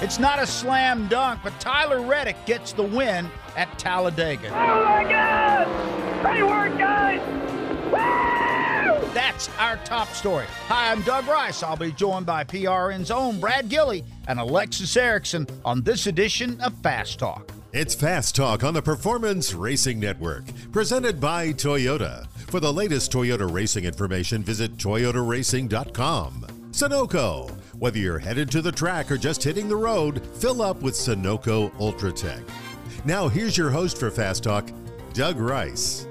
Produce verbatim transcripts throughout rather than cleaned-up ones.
It's not a slam dunk, but Tyler Reddick gets the win at Talladega. Oh, my God! Great work, guys! Woo! That's our top story. Hi, I'm Doug Rice. I'll be joined by P R N's own Brad Gilley and Alexis Erickson on this edition of Fast Talk. It's Fast Talk on the Performance Racing Network, presented by Toyota. For the latest Toyota racing information, visit toyota racing dot com. Sunoco. Whether you're headed to the track or just hitting the road, fill up with Sunoco UltraTech. Now here's your host for Fast Talk, Doug Rice.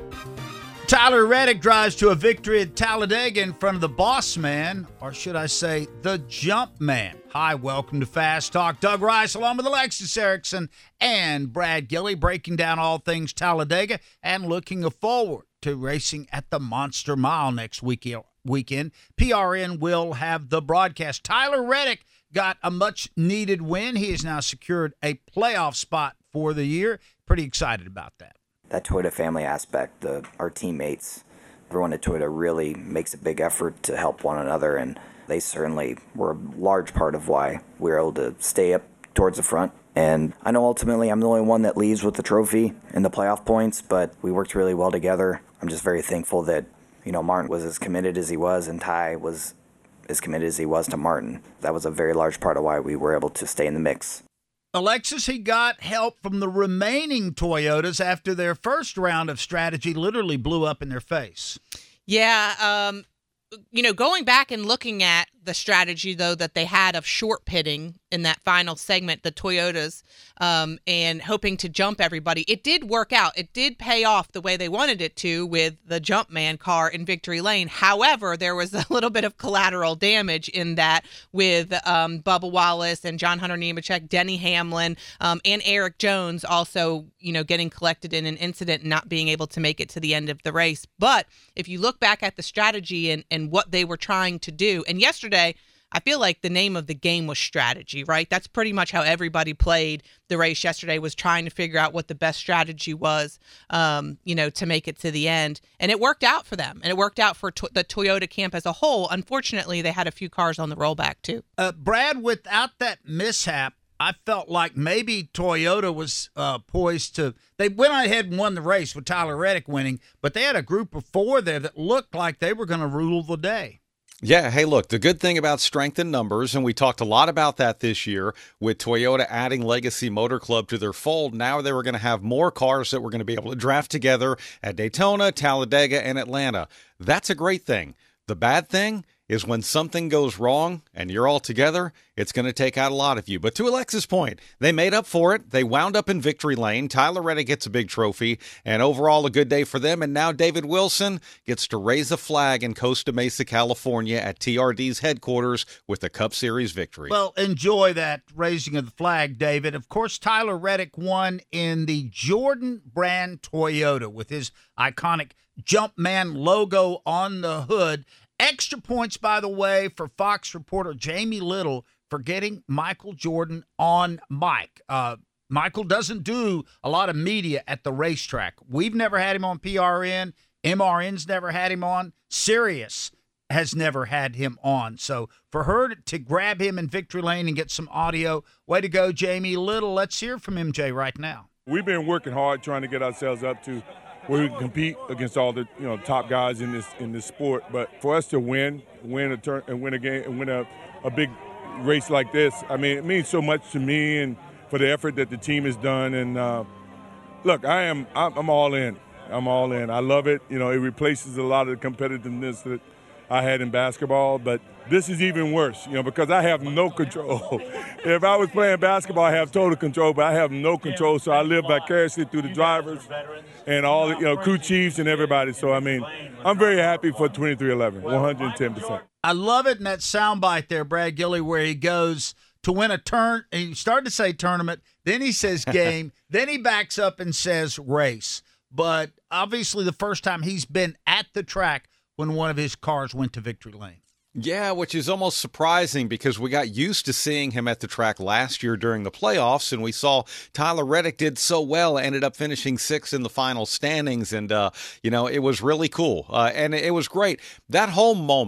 Tyler Reddick drives to a victory at Talladega in front of the boss man, or should I say, the jump man. Hi, welcome to Fast Talk. Doug Rice, along with Alexis Erickson and Brad Gilley, breaking down all things Talladega and looking forward to racing at the Monster Mile next weekend. P R N will have the broadcast. Tyler Reddick got a much-needed win. He has now secured a playoff spot for the year. Pretty excited about that. That Toyota family aspect, the, our teammates, everyone at Toyota really makes a big effort to help one another, and they certainly were a large part of why we were able to stay up towards the front. And I know ultimately I'm the only one that leaves with the trophy and the playoff points, but we worked really well together. I'm just very thankful that, you know, Martin was as committed as he was, and Ty was as committed as he was to Martin. That was a very large part of why we were able to stay in the mix. Alexis, he got help from the remaining Toyotas after their first round of strategy literally blew up in their face. Yeah, um, you know, going back and looking at the strategy, though, that they had of short pitting in that final segment, the Toyotas, um, and hoping to jump everybody, it did work out. It did pay off the way they wanted it to with the Jumpman car in Victory Lane. However, there was a little bit of collateral damage in that with um, Bubba Wallace and John Hunter Nemechek, Denny Hamlin, um, and Eric Jones also, you know, getting collected in an incident and not being able to make it to the end of the race. But if you look back at the strategy and, and what they were trying to do, and yesterday, I feel like the name of the game was strategy, right? That's pretty much how everybody played the race yesterday, was trying to figure out what the best strategy was, um, you know, to make it to the end. And it worked out for them. And it worked out for to- the Toyota camp as a whole. Unfortunately, they had a few cars on the rollback, too. Uh, Brad, without that mishap, I felt like maybe Toyota was uh, poised to – they went ahead and won the race with Tyler Reddick winning, but they had a group of four there that looked like they were going to rule the day. Yeah, hey, look, the good thing about strength in numbers, and we talked a lot about that this year with Toyota adding Legacy Motor Club to their fold. Now they were going to have more cars that were going to be able to draft together at Daytona, Talladega, and Atlanta. That's a great thing. The bad thing is when something goes wrong and you're all together, it's going to take out a lot of you. But to Alexis' point, they made up for it. They wound up in victory lane. Tyler Reddick gets a big trophy, and overall a good day for them. And now David Wilson gets to raise a flag in Costa Mesa, California at T R D's headquarters with a Cup Series victory. Well, enjoy that raising of the flag, David. Of course, Tyler Reddick won in the Jordan brand Toyota with his iconic Jumpman logo on the hood. Extra points, by the way, for Fox reporter Jamie Little for getting Michael Jordan on mic. Uh, Michael doesn't do a lot of media at the racetrack. We've never had him on P R N. M R N's never had him on. Sirius has never had him on. So for her to grab him in Victory Lane and get some audio, way to go, Jamie Little. Let's hear from M J right now. We've been working hard trying to get ourselves up to where we can compete against all the you know top guys in this in this sport. But for us to win, win a turn and win a game and win a, a big race like this, I mean, it means so much to me and for the effort that the team has done. And uh, look, I am I'm, I'm all in. I'm all in. I love it. You know, it replaces a lot of the competitiveness that I had in basketball, but this is even worse, you know, because I have no control. If I was playing basketball, I have total control, but I have no control, so I live vicariously through the drivers and all the, you know, crew chiefs and everybody. So, I mean, I'm very happy for twenty-three eleven, one hundred ten percent. I love it in that soundbite there, Brad Gilley, where he goes to win a turn. He started to say tournament, then he says game, then he backs up and says race. But obviously the first time he's been at the track when one of his cars went to Victory Lane. Yeah, which is almost surprising because we got used to seeing him at the track last year during the playoffs, and we saw Tyler Reddick did so well, ended up finishing sixth in the final standings, and, uh, you know, it was really cool, uh, and it was great. That whole moment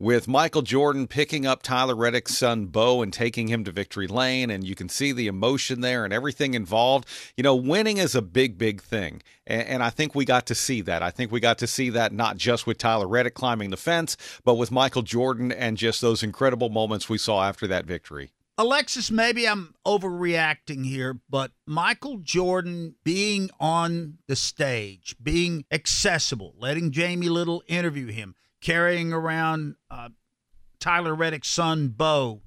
with Michael Jordan picking up Tyler Reddick's son, Bo, and taking him to victory lane. And you can see the emotion there and everything involved. You know, winning is a big, big thing. And, and I think we got to see that. I think we got to see that not just with Tyler Reddick climbing the fence, but with Michael Jordan and just those incredible moments we saw after that victory. Alexis, maybe I'm overreacting here, but Michael Jordan being on the stage, being accessible, letting Jamie Little interview him, carrying around uh, Tyler Reddick's son, Bo,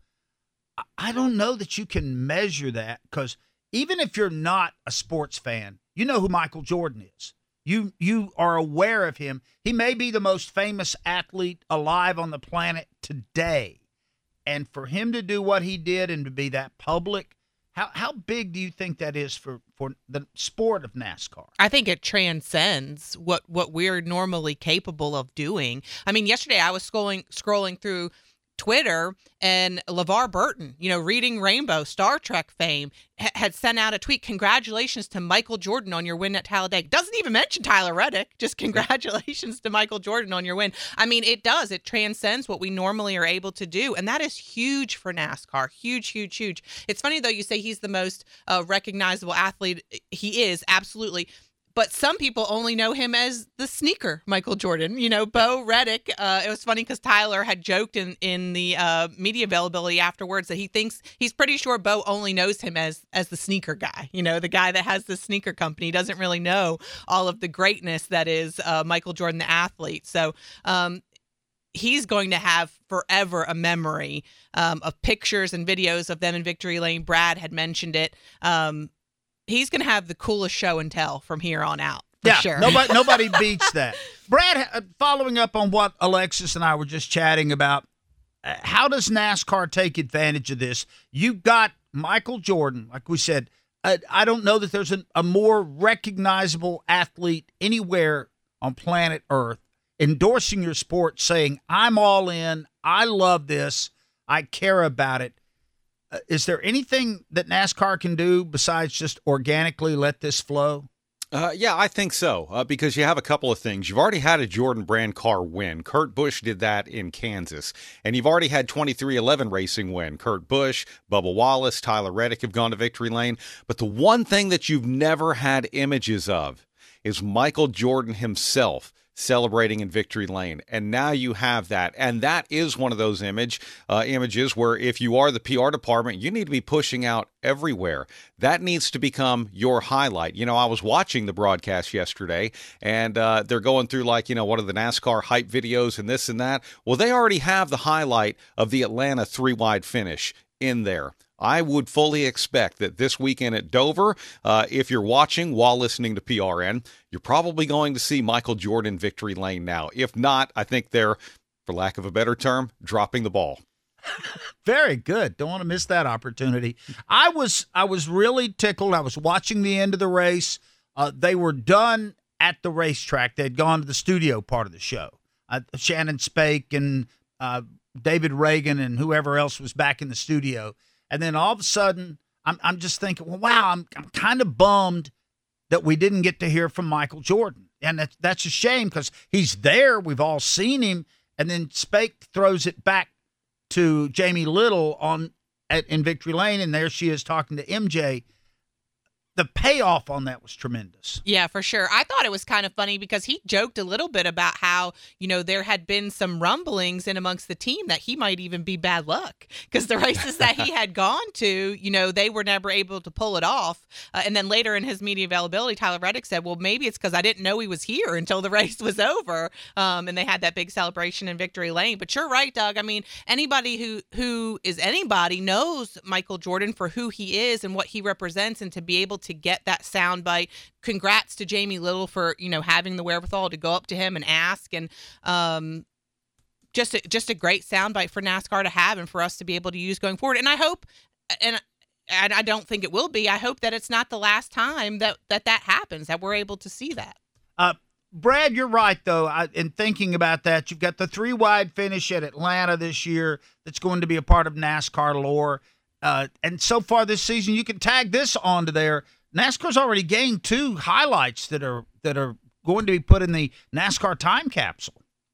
I don't know that you can measure that, because even if you're not a sports fan, you know who Michael Jordan is. You you are aware of him. He may be the most famous athlete alive on the planet today. And for him to do what he did and to be that public, how how big do you think that is for, for the sport of NASCAR? I think it transcends what, what we're normally capable of doing. I mean, yesterday I was scrolling scrolling through Twitter, and LeVar Burton, you know, reading Rainbow, Star Trek fame, ha- had sent out a tweet. Congratulations to Michael Jordan on your win at Talladega. Doesn't even mention Tyler Reddick. Just congratulations to Michael Jordan on your win. I mean, it does. It transcends what we normally are able to do. And that is huge for NASCAR. Huge, huge, huge. It's funny, though, you say he's the most uh, recognizable athlete. He is, absolutely. But some people only know him as the sneaker Michael Jordan. You know, Bo Reddick, uh, it was funny because Tyler had joked in, in the uh, media availability afterwards that he thinks, he's pretty sure Bo only knows him as as the sneaker guy, you know, the guy that has the sneaker company. He doesn't really know all of the greatness that is uh, Michael Jordan, the athlete. So um, he's going to have forever a memory um, of pictures and videos of them in Victory Lane. Brad had mentioned it. Um He's going to have the coolest show and tell from here on out, for yeah, sure. nobody, nobody beats that. Brad, uh, following up on what Alexis and I were just chatting about, uh, how does NASCAR take advantage of this? You've got Michael Jordan, like we said. Uh, I don't know that there's an, a more recognizable athlete anywhere on planet Earth endorsing your sport, saying, I'm all in, I love this, I care about it. Uh, is there anything that NASCAR can do besides just organically let this flow? Uh, yeah, I think so, uh, because you have a couple of things. You've already had a Jordan brand car win. Kurt Busch did that in Kansas. And you've already had twenty-three eleven Racing win. Kurt Busch, Bubba Wallace, Tyler Reddick have gone to victory lane. But the one thing that you've never had images of is Michael Jordan himself celebrating in victory lane. And now you have that. And that is one of those image uh, images where if you are the P R department, you need to be pushing out everywhere. That needs to become your highlight. You know, I was watching the broadcast yesterday, and uh, they're going through, like, you know, what are the NASCAR hype videos and this and that. Well, they already have the highlight of the Atlanta three-wide finish in there. I would fully expect that this weekend at Dover, uh, if you're watching while listening to P R N, you're probably going to see Michael Jordan victory lane now. If not, I think they're, for lack of a better term, dropping the ball. Very good. Don't want to miss that opportunity. I was I was really tickled. I was watching the end of the race. Uh, they were done at the racetrack. They'd gone to the studio part of the show. Uh, Shannon Spake and uh, David Reagan and whoever else was back in the studio. And then all of a sudden, I'm I'm just thinking, well, wow, I'm I'm kind of bummed that we didn't get to hear from Michael Jordan. And that's, that's a shame because he's there. We've all seen him. And then Spake throws it back to Jamie Little on at, in Victory Lane, and there she is talking to M J. The payoff on that was tremendous. Yeah, for sure. I thought it was kind of funny because he joked a little bit about how, you know, there had been some rumblings in amongst the team that he might even be bad luck because the races that he had gone to, you know, they were never able to pull it off. Uh, and then later in his media availability, Tyler Reddick said, well, maybe it's because I didn't know he was here until the race was over. Um, and they had that big celebration in Victory Lane. But you're right, Doug. I mean, anybody who, who is anybody knows Michael Jordan for who he is and what he represents, and to be able to to get that soundbite. Congrats to Jamie Little for, you know, having the wherewithal to go up to him and ask, and um, just a, just a great soundbite for NASCAR to have and for us to be able to use going forward. And I hope, and and I don't think it will be, I hope that it's not the last time that that, that happens, that we're able to see that. Uh, Brad, you're right, though. I, in thinking about that, you've got the three-wide finish at Atlanta this year that's going to be a part of NASCAR lore. Uh, and so far this season, you can tag this onto there. NASCAR's already gained two highlights that are that are going to be put in the NASCAR time capsule.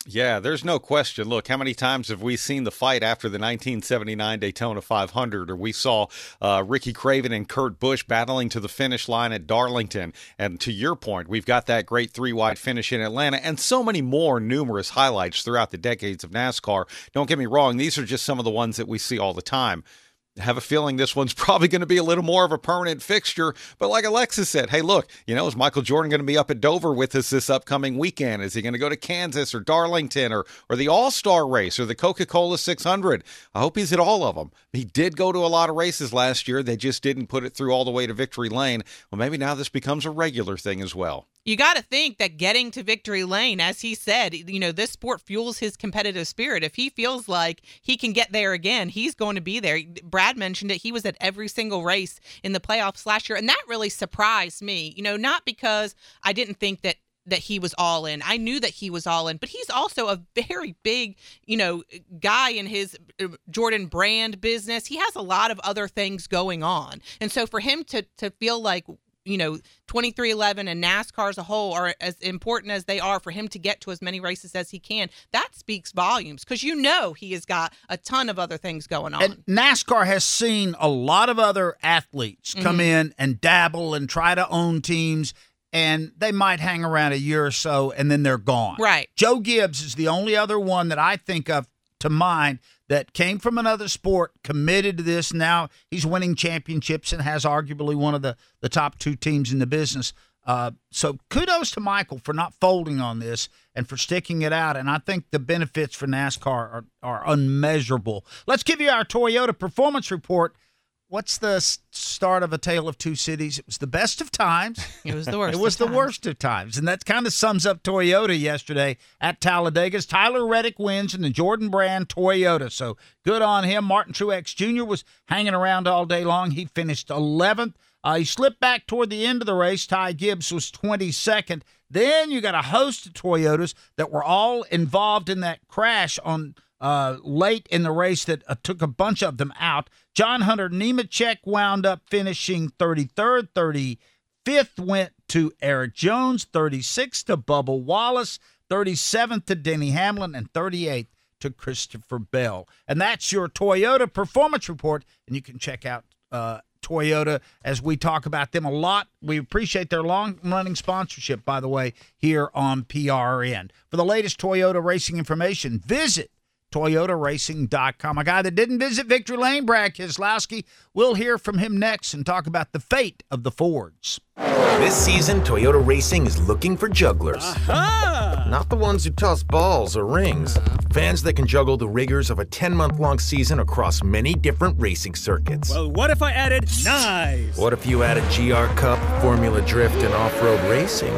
Yeah, there's no question. Look, how many times have we seen the fight after the nineteen seventy-nine Daytona five hundred, or we saw uh, Ricky Craven and Kurt Busch battling to the finish line at Darlington. And to your point, we've got that great three-wide finish in Atlanta and so many more numerous highlights throughout the decades of NASCAR. Don't get me wrong, these are just some of the ones that we see all the time. I have a feeling this one's probably going to be a little more of a permanent fixture. But like Alexis said, hey, look, you know, is Michael Jordan going to be up at Dover with us this upcoming weekend? Is he going to go to Kansas or Darlington or or the All-Star race or the Coca-Cola six hundred? I hope he's at all of them. He did go to a lot of races last year. They just didn't put it through all the way to Victory Lane. Well, maybe now this becomes a regular thing as well. You got to think that getting to Victory Lane, as he said, you know, this sport fuels his competitive spirit. If he feels like he can get there again, he's going to be there. Brad mentioned it. He was at every single race in the playoffs last year, and that really surprised me. You know, not because I didn't think that that he was all in. I knew that he was all in, but he's also a very big, you know, guy in his Jordan Brand business. He has a lot of other things going on. And so for him to to feel like, you know, twenty-three eleven and NASCAR as a whole are as important as they are, for him to get to as many races as he can, that speaks volumes, because you know he has got a ton of other things going on. And NASCAR has seen a lot of other athletes come mm-hmm. in and dabble and try to own teams, and they might hang around a year or so, and then they're gone. Right. Joe Gibbs is the only other one that I think of to mind that came from another sport, committed to this. Now he's winning championships and has arguably one of the, the top two teams in the business. Uh, so kudos to Michael for not folding on this and for sticking it out. And I think the benefits for NASCAR are, are unmeasurable. Let's give you our Toyota Performance Report. What's the start of A Tale of Two Cities? It was the best of times. It was the worst. It was of the times. worst of times. And that kind of sums up Toyota yesterday at Talladega. Tyler Reddick wins in the Jordan Brand Toyota. So good on him. Martin Truex Junior was hanging around all day long. He finished eleventh. Uh, he slipped back toward the end of the race. Ty Gibbs was twenty-second. Then you got a host of Toyotas that were all involved in that crash on Uh, late in the race that uh, took a bunch of them out. John Hunter Nemechek wound up finishing thirty-third. thirty-fifth went to Eric Jones. thirty-sixth to Bubba Wallace. thirty-seventh to Denny Hamlin. And thirty-eighth to Christopher Bell. And that's your Toyota Performance Report. And you can check out uh, Toyota as we talk about them a lot. We appreciate their long-running sponsorship, by the way, here on P R N. For the latest Toyota racing information, visit Toyota Racing dot com. A guy that didn't visit Victory Lane, Brad Keselowski. We'll hear from him next and talk about the fate of the Fords. This season, Toyota Racing is looking for jugglers. Aha! Not the ones who toss balls or rings. Fans that can juggle the rigors of a ten-month-long season across many different racing circuits. Well, what if I added knives? What if you added G R Cup, Formula Drift, and off-road racing?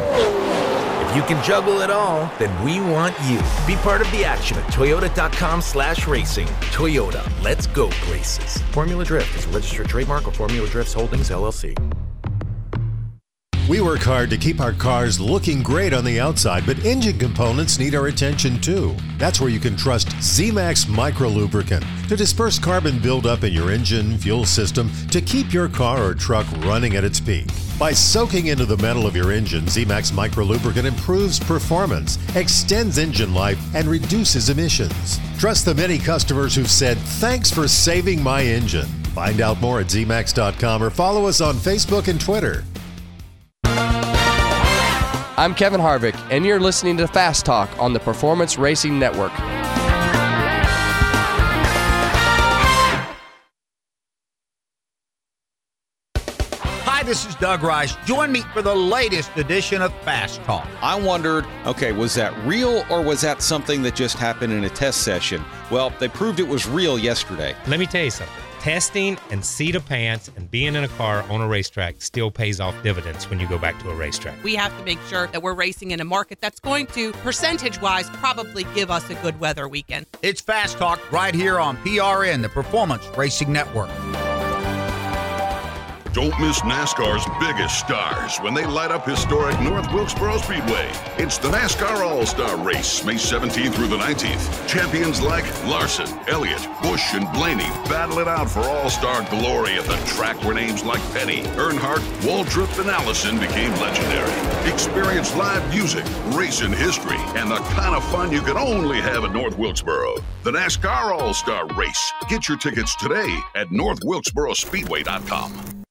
If you can juggle it all, then we want you. Be part of the action at Toyota dot com slash racing. Toyota, let's go places. Formula Drift is a registered trademark of Formula Drifts Holdings, L L C. We work hard to keep our cars looking great on the outside, but engine components need our attention too. That's where you can trust Z-Max Micro Lubricant to disperse carbon buildup in your engine, fuel system to keep your car or truck running at its peak. By soaking into the metal of your engine, Z-Max Micro Lubricant improves performance, extends engine life, and reduces emissions. Trust the many customers who've said, "Thanks for saving my engine." Find out more at Z max dot com or follow us on Facebook and Twitter. I'm Kevin Harvick, and you're listening to Fast Talk on the Performance Racing Network. Hi, this is Doug Rice. Join me for the latest edition of Fast Talk. I wondered, okay, was that real or was that something that just happened in a test session? Well, they proved it was real yesterday. Let me tell you something. Testing and seat of pants and being in a car on a racetrack still pays off dividends when you go back to a racetrack. We have to make sure that we're racing in a market that's going to, percentage-wise, probably give us a good weather weekend. It's Fast Talk right here on P R N, the Performance Racing Network. Don't miss NASCAR's biggest stars when they light up historic North Wilkesboro Speedway. It's the NASCAR All-Star Race, May seventeenth through the nineteenth. Champions like Larson, Elliott, Busch, and Blaney battle it out for All-Star glory at the track where names like Petty, Earnhardt, Waltrip, and Allison became legendary. Experience live music, racing history, and the kind of fun you can only have at North Wilkesboro. The NASCAR All-Star Race. Get your tickets today at north wilkesboro speedway dot com.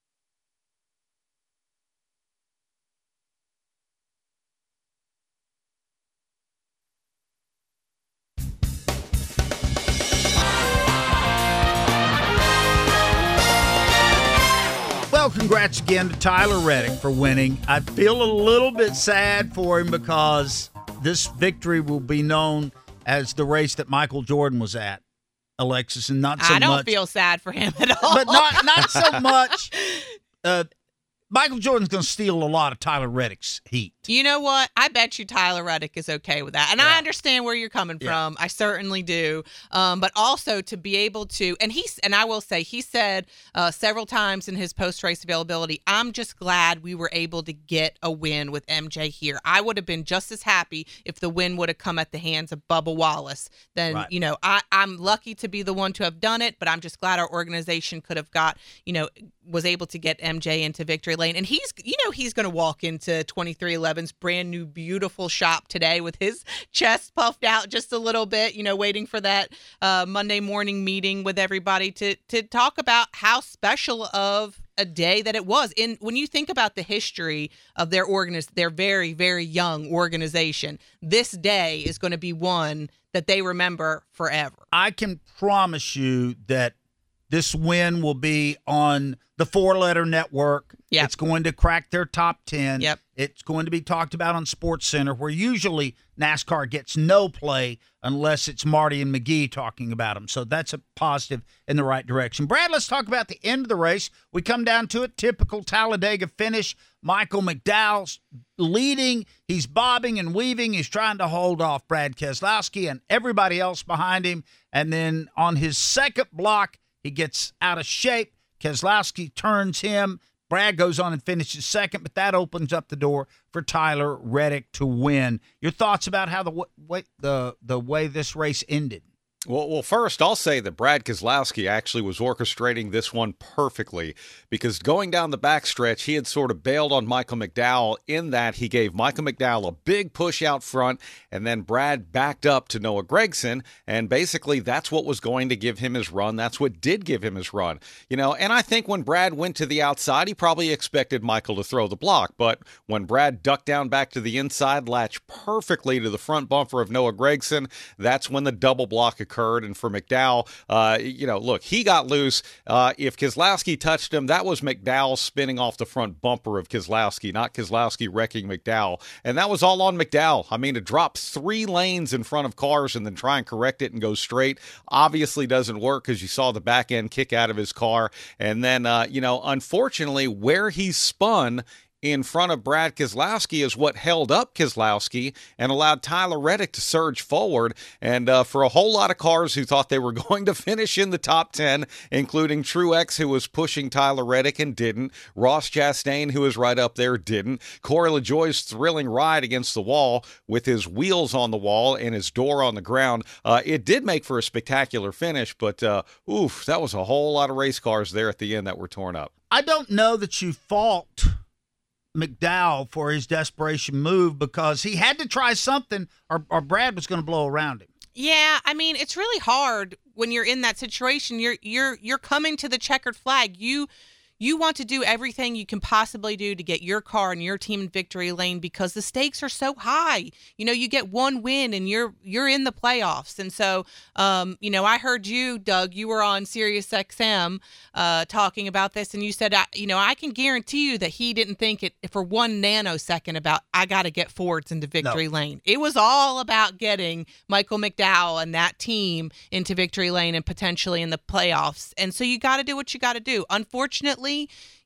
Well, congrats again to Tyler Reddick for winning. I feel a little bit sad for him because this victory will be known as the race that Michael Jordan was at, Alexis, and not so much. I don't much, feel sad for him at all. But not not so much. Uh, Michael Jordan's going to steal a lot of Tyler Reddick's heat. You know what? I bet you Tyler Reddick is okay with that. And Yeah. I understand where you're coming Yeah. from. I certainly do. Um, but also to be able to, and he's, and I will say, he said uh, several times in his post-race availability, I'm just glad we were able to get a win with M J here. I would have been just as happy if the win would have come at the hands of Bubba Wallace. Then, Right. you know, I, I'm lucky to be the one to have done it, but I'm just glad our organization could have got, you know, was able to get M J into victory lane. And he's, you know, he's going to walk into twenty-three eleven's brand new beautiful shop today with his chest puffed out just a little bit, you know, waiting for that uh, Monday morning meeting with everybody to to talk about how special of a day that it was. And when you think about the history of their organiz- their very, very young organization, this day is going to be one that they remember forever. I can promise you that this win will be on the four-letter network. Yep. It's going to crack their top ten. Yep. It's going to be talked about on SportsCenter, where usually NASCAR gets no play unless it's Marty and McGee talking about them. So that's a positive in the right direction. Brad, let's talk about the end of the race. We come down to it. Typical Talladega finish. Michael McDowell's leading. He's bobbing and weaving. He's trying to hold off Brad Keselowski and everybody else behind him. And then on his second block, he gets out of shape. Keselowski turns him. Brad goes on and finishes second, but that opens up the door for Tyler Reddick to win. Your thoughts about how the way the the way this race ended? Well, well, first, I'll say that Brad Keselowski actually was orchestrating this one perfectly, because going down the backstretch, he had sort of bailed on Michael McDowell in that he gave Michael McDowell a big push out front, and then Brad backed up to Noah Gragson, and basically that's what was going to give him his run. That's what did give him his run. You know, and I think when Brad went to the outside, he probably expected Michael to throw the block, but when Brad ducked down back to the inside, latched perfectly to the front bumper of Noah Gragson, that's when the double block occurred. And for McDowell, uh, you know, look, he got loose. Uh, if Keselowski touched him, that was McDowell spinning off the front bumper of Keselowski, not Keselowski wrecking McDowell. And that was all on McDowell. I mean, to drop three lanes in front of cars and then try and correct it and go straight obviously doesn't work, because you saw the back end kick out of his car. And then, uh, you know, unfortunately, where he spun in front of Brad Keselowski is what held up Keselowski and allowed Tyler Reddick to surge forward. And uh, for a whole lot of cars who thought they were going to finish in the top ten, including Truex, who was pushing Tyler Reddick and didn't, Ross Chastain, who was right up there, didn't, Corey LaJoie's thrilling ride against the wall with his wheels on the wall and his door on the ground, uh, it did make for a spectacular finish, but uh, oof, that was a whole lot of race cars there at the end that were torn up. I don't know that you fault McDowell for his desperation move, because he had to try something or, or Brad was going to blow around him. Yeah, I mean, it's really hard when you're in that situation. You're you're you're coming to the checkered flag. You you want to do everything you can possibly do to get your car and your team in victory lane, because the stakes are so high. You know, you get one win and you're you're in the playoffs. And so, um, you know, I heard you, Doug, you were on Sirius X M uh, talking about this, and you said, I, you know, I can guarantee you that he didn't think it for one nanosecond about, I got to get Fords into victory No. lane. It was all about getting Michael McDowell and that team into victory lane and potentially in the playoffs. And so you got to do what you got to do. Unfortunately, you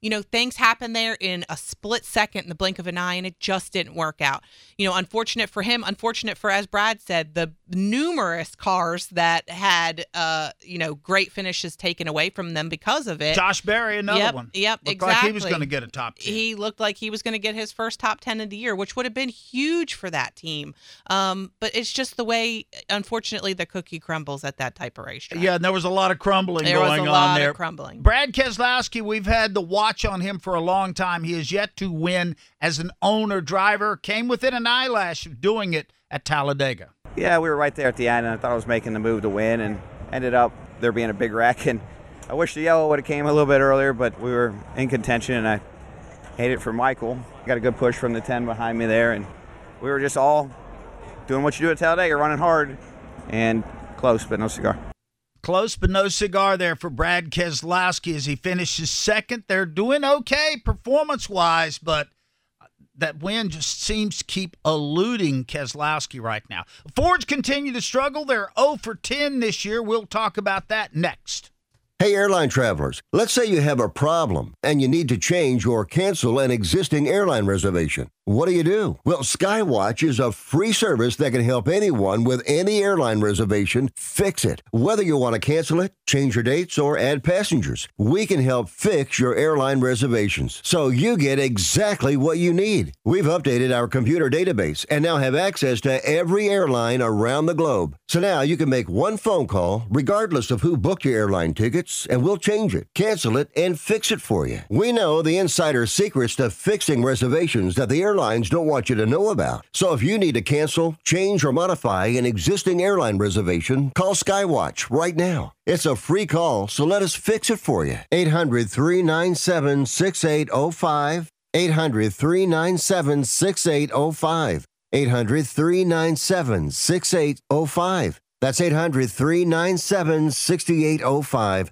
you know, things happen there in a split second, in the blink of an eye, and it just didn't work out. You know, unfortunate for him, unfortunate for, as Brad said, the numerous cars that had, uh, you know, great finishes taken away from them because of it. Josh Berry, another yep, one. Yep, Looked exactly. like he was going to get a top ten. He looked like he was going to get his first top ten of the year, which would have been huge for that team. Um, but it's just the way, unfortunately, the cookie crumbles at that type of racetrack. Yeah, and there was a lot of crumbling there going was a on lot there. Of crumbling. Brad Keselowski, we've had the watch on him for a long time. He has yet to win as an owner driver. Came within an eyelash of doing it at Talladega. Yeah, we were right there at the end, and I thought I was making the move to win, and ended up there being a big wreck. And I wish the yellow would have came a little bit earlier, but we were in contention, and I hate it for Michael. Got a good push from the ten behind me there, and we were just all doing what you do at Talladega, running hard, and close, but no cigar. Close, but no cigar there for Brad Keselowski as he finishes second. They're doing okay performance-wise, but that win just seems to keep eluding Keselowski right now. Fords continue to struggle. They're oh for ten this year. We'll talk about that next. Hey, airline travelers, let's say you have a problem and you need to change or cancel an existing airline reservation. What do you do? Well, Skywatch is a free service that can help anyone with any airline reservation fix it. Whether you want to cancel it, change your dates, or add passengers, we can help fix your airline reservations so you get exactly what you need. We've updated our computer database and now have access to every airline around the globe. So now you can make one phone call regardless of who booked your airline tickets, and we'll change it, cancel it, and fix it for you. We know the insider secrets to fixing reservations that the airline Airlines don't want you to know about. So if you need to cancel, change, or modify an existing airline reservation, call Skywatch right now. It's a free call, so let us fix it for you. eight hundred, three nine seven, six eight zero five. eight hundred, three nine seven, six eight zero five. eight hundred, three nine seven, six eight zero five. That's eight hundred, three nine seven, six eight zero five.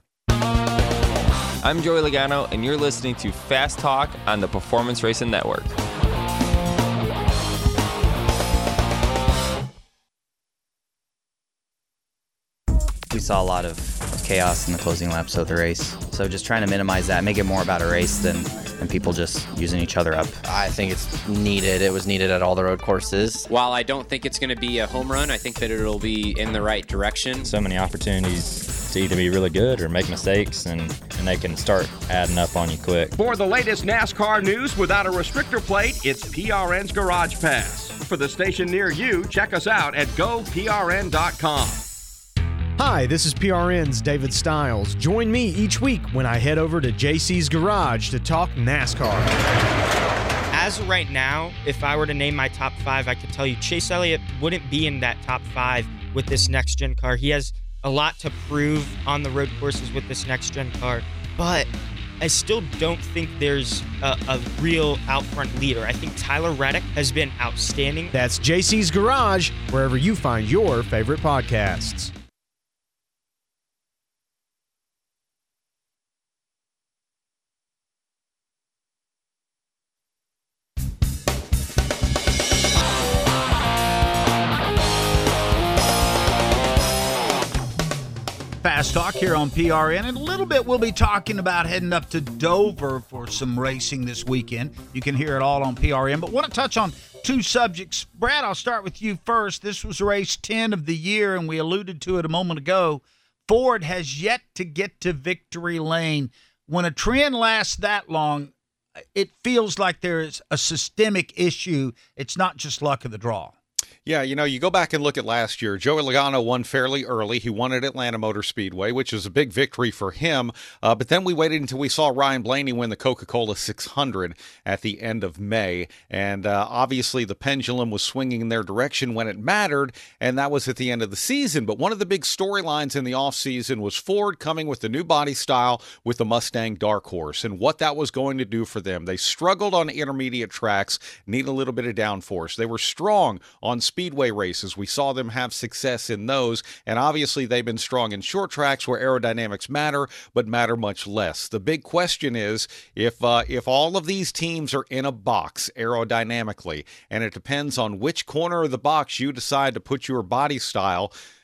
I'm Joey Logano, and you're listening to Fast Talk on the Performance Racing Network. We saw a lot of chaos in the closing laps of the race. So just trying to minimize that, make it more about a race than, than people just using each other up. I think it's needed. It was needed at all the road courses. While I don't think it's going to be a home run, I think that it'll be in the right direction. So many opportunities to either be really good or make mistakes, and, and they can start adding up on you quick. For the latest NASCAR news without a restrictor plate, it's P R N's Garage Pass. For the station near you, check us out at go P R N dot com. Hi, this is P R N's David Stiles. Join me each week when I head over to J C's Garage to talk NASCAR. As of right now, if I were to name my top five, I could tell you Chase Elliott wouldn't be in that top five with this next-gen car. He has a lot to prove on the road courses with this next-gen car, but I still don't think there's a, a real out-front leader. I think Tyler Reddick has been outstanding. That's J C's Garage, wherever you find your favorite podcasts. Fast Talk here on P R N. In a little bit, we'll be talking about heading up to Dover for some racing this weekend. You can hear it all on P R N, but want to touch on two subjects. Brad, I'll start with you first. This was race ten of the year, and we alluded to it a moment ago. Ford has yet to get to victory lane. When a trend lasts that long, it feels like there is a systemic issue. It's not just luck of the draw. Yeah, you know, you go back and look at last year. Joey Logano won fairly early. He won at Atlanta Motor Speedway, which was a big victory for him. Uh, but then we waited until we saw Ryan Blaney win the Coca-Cola six hundred at the end of May. And uh, obviously the pendulum was swinging in their direction when it mattered, and that was at the end of the season. But one of the big storylines in the offseason was Ford coming with the new body style with the Mustang Dark Horse and what that was going to do for them. They struggled on intermediate tracks, need a little bit of downforce. They were strong on speedway races. We saw them have success in those, and obviously they've been strong in short tracks where aerodynamics matter, but matter much less. The big question is if uh, if all of these teams are in a box aerodynamically, and it depends on which corner of the box you decide to put your body style.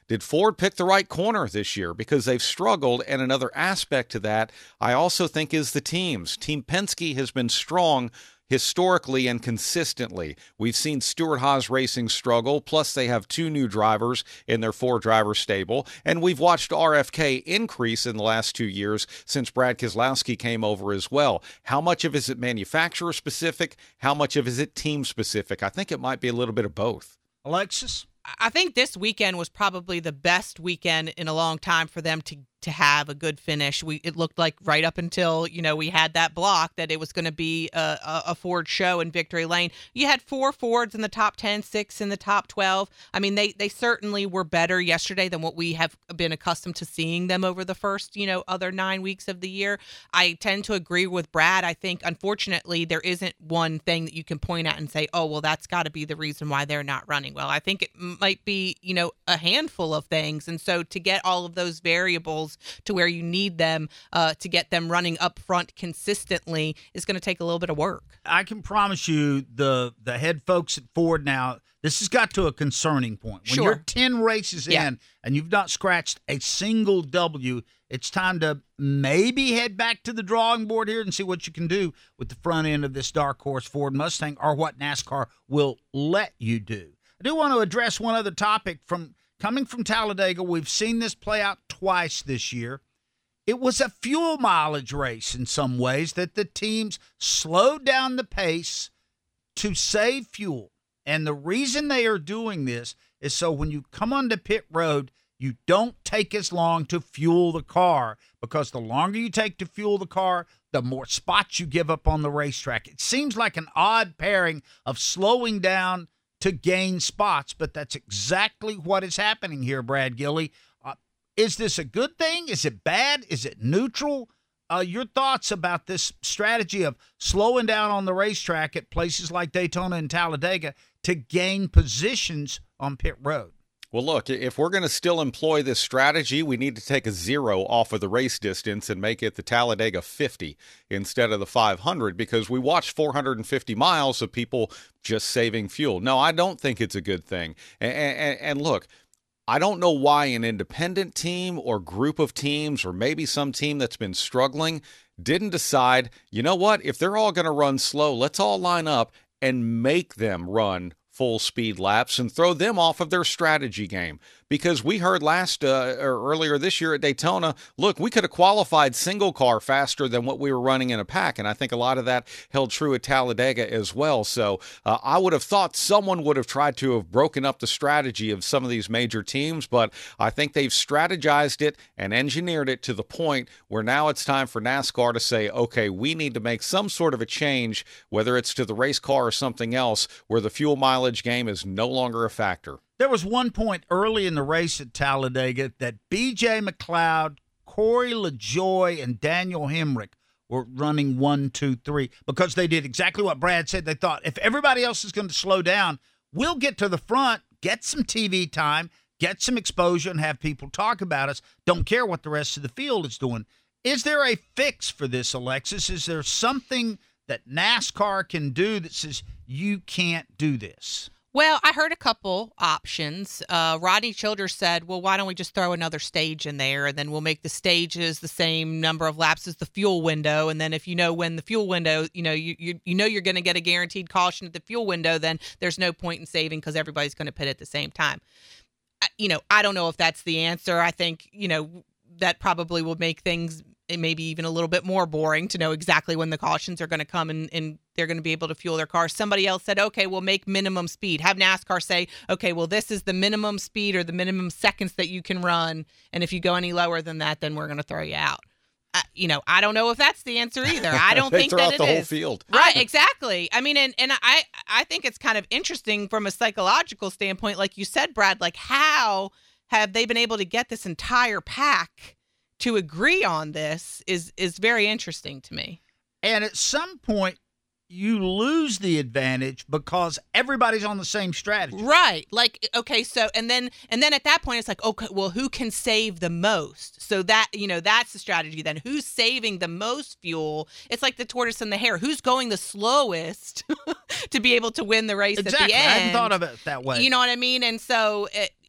did Ford pick the right corner this year? Because they've struggled, and another aspect to that, I also think, is the teams. Team Penske has been strong historically and consistently. We've seen Stewart-Haas Racing struggle, plus they have two new drivers in their four-driver stable, and we've watched R F K increase in the last two years since Brad Keselowski came over as well. How much of it is it manufacturer-specific? How much of it is it team-specific? I think it might be a little bit of both. Alexis? I think this weekend was probably the best weekend in a long time for them to to have a good finish. We it looked like right up until, you know, we had that block that it was going to be a, a, a Ford show in Victory Lane. You had four Fords in the top ten, six in the top twelve. I mean, they they certainly were better yesterday than what we have been accustomed to seeing them over the first, you know, other nine weeks of the year. I tend to agree with Brad. I think, unfortunately, there isn't one thing that you can point at and say, oh, well, that's got to be the reason why they're not running well. I think it might be, you know, a handful of things. And so to get all of those variables to where you need them uh, to get them running up front consistently is going to take a little bit of work. I can promise you the the head folks at Ford now, this has got to a concerning point. When Sure. you're ten races Yeah. in and you've not scratched a single W, it's time to maybe head back to the drawing board here and see what you can do with the front end of this dark horse Ford Mustang, or what NASCAR will let you do. I do want to address one other topic from coming from Talladega. We've seen this play out twice this year. It was a fuel mileage race in some ways, that the teams slowed down the pace to save fuel. And the reason they are doing this is so when you come onto pit road, you don't take as long to fuel the car, because the longer you take to fuel the car, the more spots you give up on the racetrack. It seems like an odd pairing of slowing down to gain spots, but that's exactly what is happening here, Brad Gilly. Uh, is this a good thing? Is it bad? Is it neutral? Uh, your thoughts about this strategy of slowing down on the racetrack at places like Daytona and Talladega to gain positions on pit road? Well, look, if we're going to still employ this strategy, we need to take a zero off of the race distance and make it the Talladega fifty instead of the five hundred, because we watched four hundred fifty miles of people just saving fuel. No, I don't think it's a good thing. And, and, and look, I don't know why an independent team or group of teams, or maybe some team that's been struggling, didn't decide, you know what, if they're all going to run slow, let's all line up and make them run full speed laps and throw them off of their strategy game. Because we heard last uh, or earlier this year at Daytona, look, we could have qualified single car faster than what we were running in a pack. And I think a lot of that held true at Talladega as well. So uh, I would have thought someone would have tried to have broken up the strategy of some of these major teams, but I think they've strategized it and engineered it to the point where now it's time for NASCAR to say, okay, we need to make some sort of a change, whether it's to the race car or something else, where the fuel mileage game is no longer a factor. There was one point early in the race at Talladega that B J McLeod, Corey LaJoie, and Daniel Hemrick were running one, two, three, because they did exactly what Brad said. They thought, if everybody else is going to slow down, we'll get to the front, get some T V time, get some exposure, and have people talk about us. Don't care what the rest of the field is doing. Is there a fix for this, Alexis? Is there something that NASCAR can do that says you can't do this? Well, I heard a couple options. Uh, Rodney Childers said, well, why don't we just throw another stage in there, and then we'll make the stages the same number of laps as the fuel window. And then if you know when the fuel window, you know, you you, you know you're going to get a guaranteed caution at the fuel window, then there's no point in saving because everybody's going to pit at the same time. I, you know, I don't know if that's the answer. I think, you know, that probably will make things maybe even a little bit more boring to know exactly when the cautions are going to come and, and they're going to be able to fuel their cars. Somebody else said, okay, we'll make minimum speed. Have NASCAR say, okay, well, this is the minimum speed or the minimum seconds that you can run. And if you go any lower than that, then we're going to throw you out. Uh, you know, I don't know if that's the answer either. I don't think throw that out it the is. whole field. Right, exactly. I mean, and, and I, I think it's kind of interesting from a psychological standpoint, like you said, Brad, like how have they been able to get this entire pack to agree on this is is very interesting to me. And at some point, you lose the advantage because everybody's on the same strategy. Right. Like, okay, so, and then, and then at that point, it's like, okay, well, who can save the most? So that, you know, that's the strategy then. Who's saving the most fuel? It's like the tortoise and the hare. Who's going the slowest to be able to win the race exactly. at the end? I hadn't thought of it that way. You know what I mean? And so, it,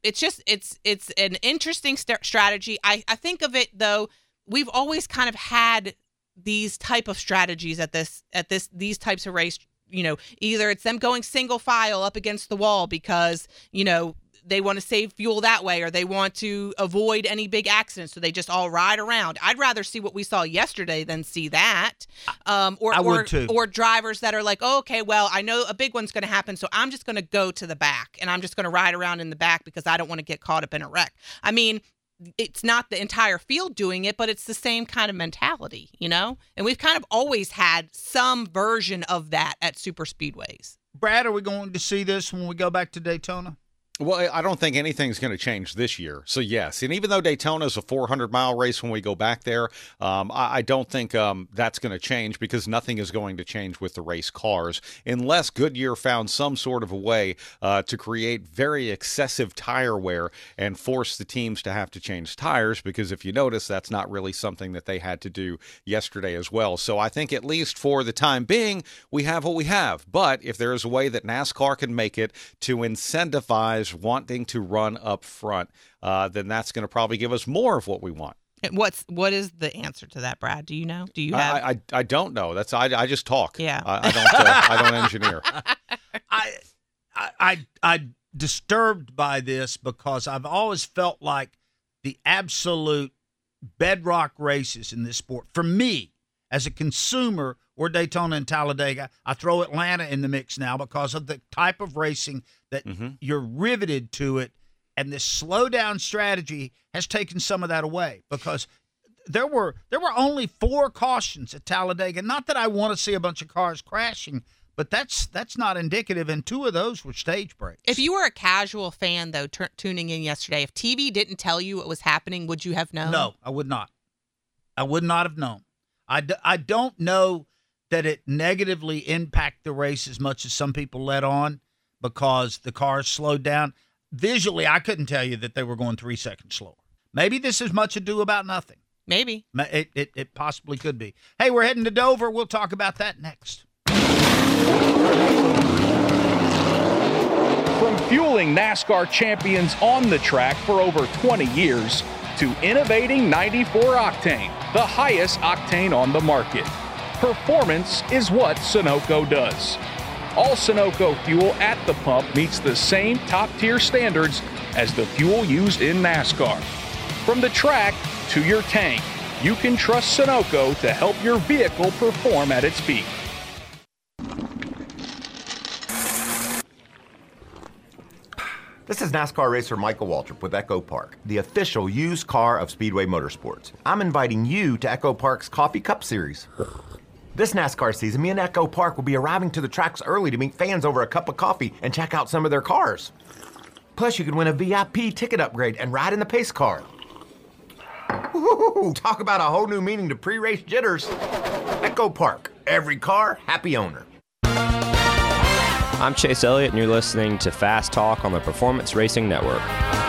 it's just it's it's an interesting st- strategy. I, I think of it though, we've always kind of had these type of strategies at this at this these types of race. You know, either it's them going single file up against the wall because, you know, they want to save fuel that way, or they want to avoid any big accidents, so they just all ride around. I'd rather see what we saw yesterday than see that. Um, or, I would or, too. or drivers that are like, oh, okay, well, I know a big one's going to happen, so I'm just going to go to the back, and I'm just going to ride around in the back because I don't want to get caught up in a wreck. I mean, it's not the entire field doing it, but it's the same kind of mentality, you know? And we've kind of always had some version of that at super speedways. Brad, are we going to see this when we go back to Daytona? Well, I don't think anything's going to change this year. So, yes. And even though Daytona is a four hundred mile race when we go back there, um, I, I don't think um, that's going to change because nothing is going to change with the race cars unless Goodyear found some sort of a way uh, to create very excessive tire wear and force the teams to have to change tires, because if you notice, that's not really something that they had to do yesterday as well. So I think at least for the time being, we have what we have. But if there is a way that NASCAR can make it to incentivize wanting to run up front, uh, then that's going to probably give us more of what we want. What's what is the answer to that, Brad? Do you know? Do you have? I I, I don't know. That's I, I just talk. Yeah. I, I don't uh, I don't engineer. I I I I'm disturbed by this because I've always felt like the absolute bedrock races in this sport for me as a consumer were Daytona and Talladega. I throw Atlanta in the mix now because of the type of racing that mm-hmm. you're riveted to it. And this slow down strategy has taken some of that away because there were there were only four cautions at Talladega. Not that I want to see a bunch of cars crashing, but that's that's not indicative. And two of those were stage breaks. If you were a casual fan, though, t- tuning in yesterday, if T V didn't tell you what was happening, would you have known? No, I would not. I would not have known. I, d- I don't know that it negatively impacted the race as much as some people let on because the cars slowed down. Visually, I couldn't tell you that they were going three seconds slower. Maybe this is much ado about nothing. Maybe. It, it, it possibly could be. Hey, we're heading to Dover. We'll talk about that next. From fueling NASCAR champions on the track for over twenty years to innovating ninety-four octane, the highest octane on the market. Performance is what Sunoco does. All Sunoco fuel at the pump meets the same top-tier standards as the fuel used in NASCAR. From the track to your tank, you can trust Sunoco to help your vehicle perform at its peak. This is NASCAR racer Michael Waltrip with Echo Park, the official used car of Speedway Motorsports. I'm inviting you to Echo Park's Coffee Cup Series. This NASCAR season, me and Echo Park will be arriving to the tracks early to meet fans over a cup of coffee and check out some of their cars. Plus, you can win a V I P ticket upgrade and ride in the pace car. Woo-hoo-hoo, talk about a whole new meaning to pre-race jitters. Echo Park, every car, happy owner. I'm Chase Elliott, and you're listening to Fast Talk on the Performance Racing Network.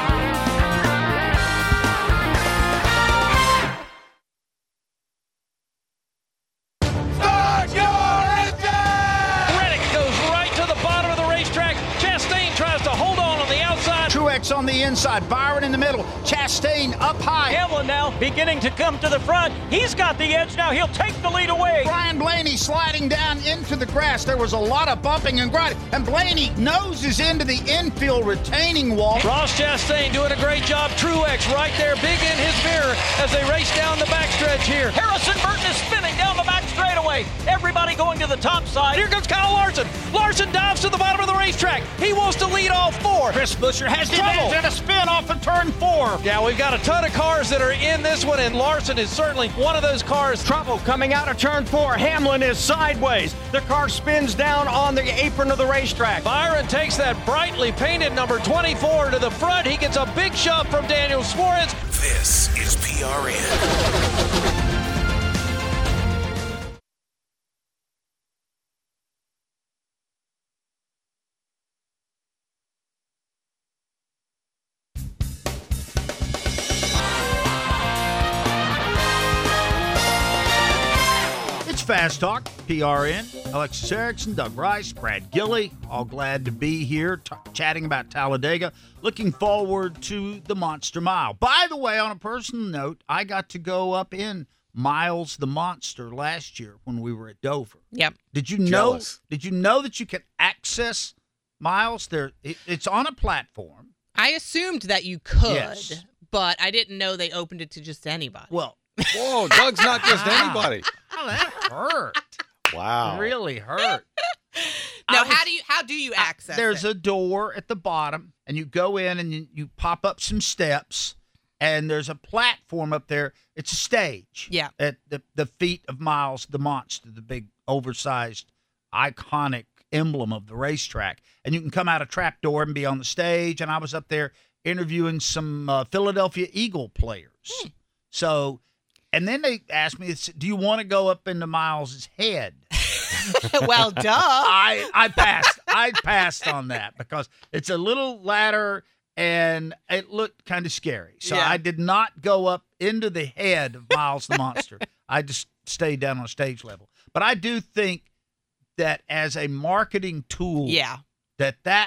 On the inside, Byron in the middle, Chastain up high. Hamlin now beginning to come to the front. He's got the edge now. He'll take the lead away. Brian Blaney sliding down into the grass. There was a lot of bumping and grinding, and Blaney noses into the infield retaining wall. Ross Chastain doing a great job. Truex right there, big in his mirror as they race down the backstretch here. Harrison Burton is spinning down the back straightaway. Everybody going to the top side. Here comes Kyle Larson. Larson dives to the bottom of the racetrack. He wants to lead all four. Chris Buescher has trouble. And a spin off of turn four. Yeah, we've got a ton of cars that are in this one, and Larson is certainly one of those cars. Trouble coming out of turn four. Hamlin is sideways. The car spins down on the apron of the racetrack. Byron takes that brightly painted number twenty-four to the front. He gets a big shove from Daniel Suarez. This is P R N. Fast Talk, P R N, Alexis Erickson, Doug Rice, Brad Gilley, all glad to be here t- chatting about Talladega. Looking forward to the Monster Mile. By the way, on a personal note, I got to go up in Miles the Monster last year when we were at Dover. Yep. Did you know? Jealous. Did you know that you can access Miles? There, it, it's on a platform. I assumed that you could, Yes. but I didn't know they opened it to just anybody. Well, Whoa, Doug's not just anybody. oh, that hurt. Wow. Really hurt. Now, I was- how do you how do you access There's it? a door at the bottom, and you go in and you, you pop up some steps, and there's a platform up there. It's a stage. Yeah. At the, the feet of Miles the Monster, the big, oversized, iconic emblem of the racetrack. And you can come out a trap door and be on the stage. And I was up there interviewing some uh, Philadelphia Eagle players. Hmm. So, and then they asked me, do you want to go up into Miles's head? Well, duh. I, I passed. I passed on that because it's a little ladder and it looked kind of scary. So Yeah. I did not go up into the head of Miles the Monster. I just stayed down on stage level. But I do think that as a marketing tool, Yeah. that that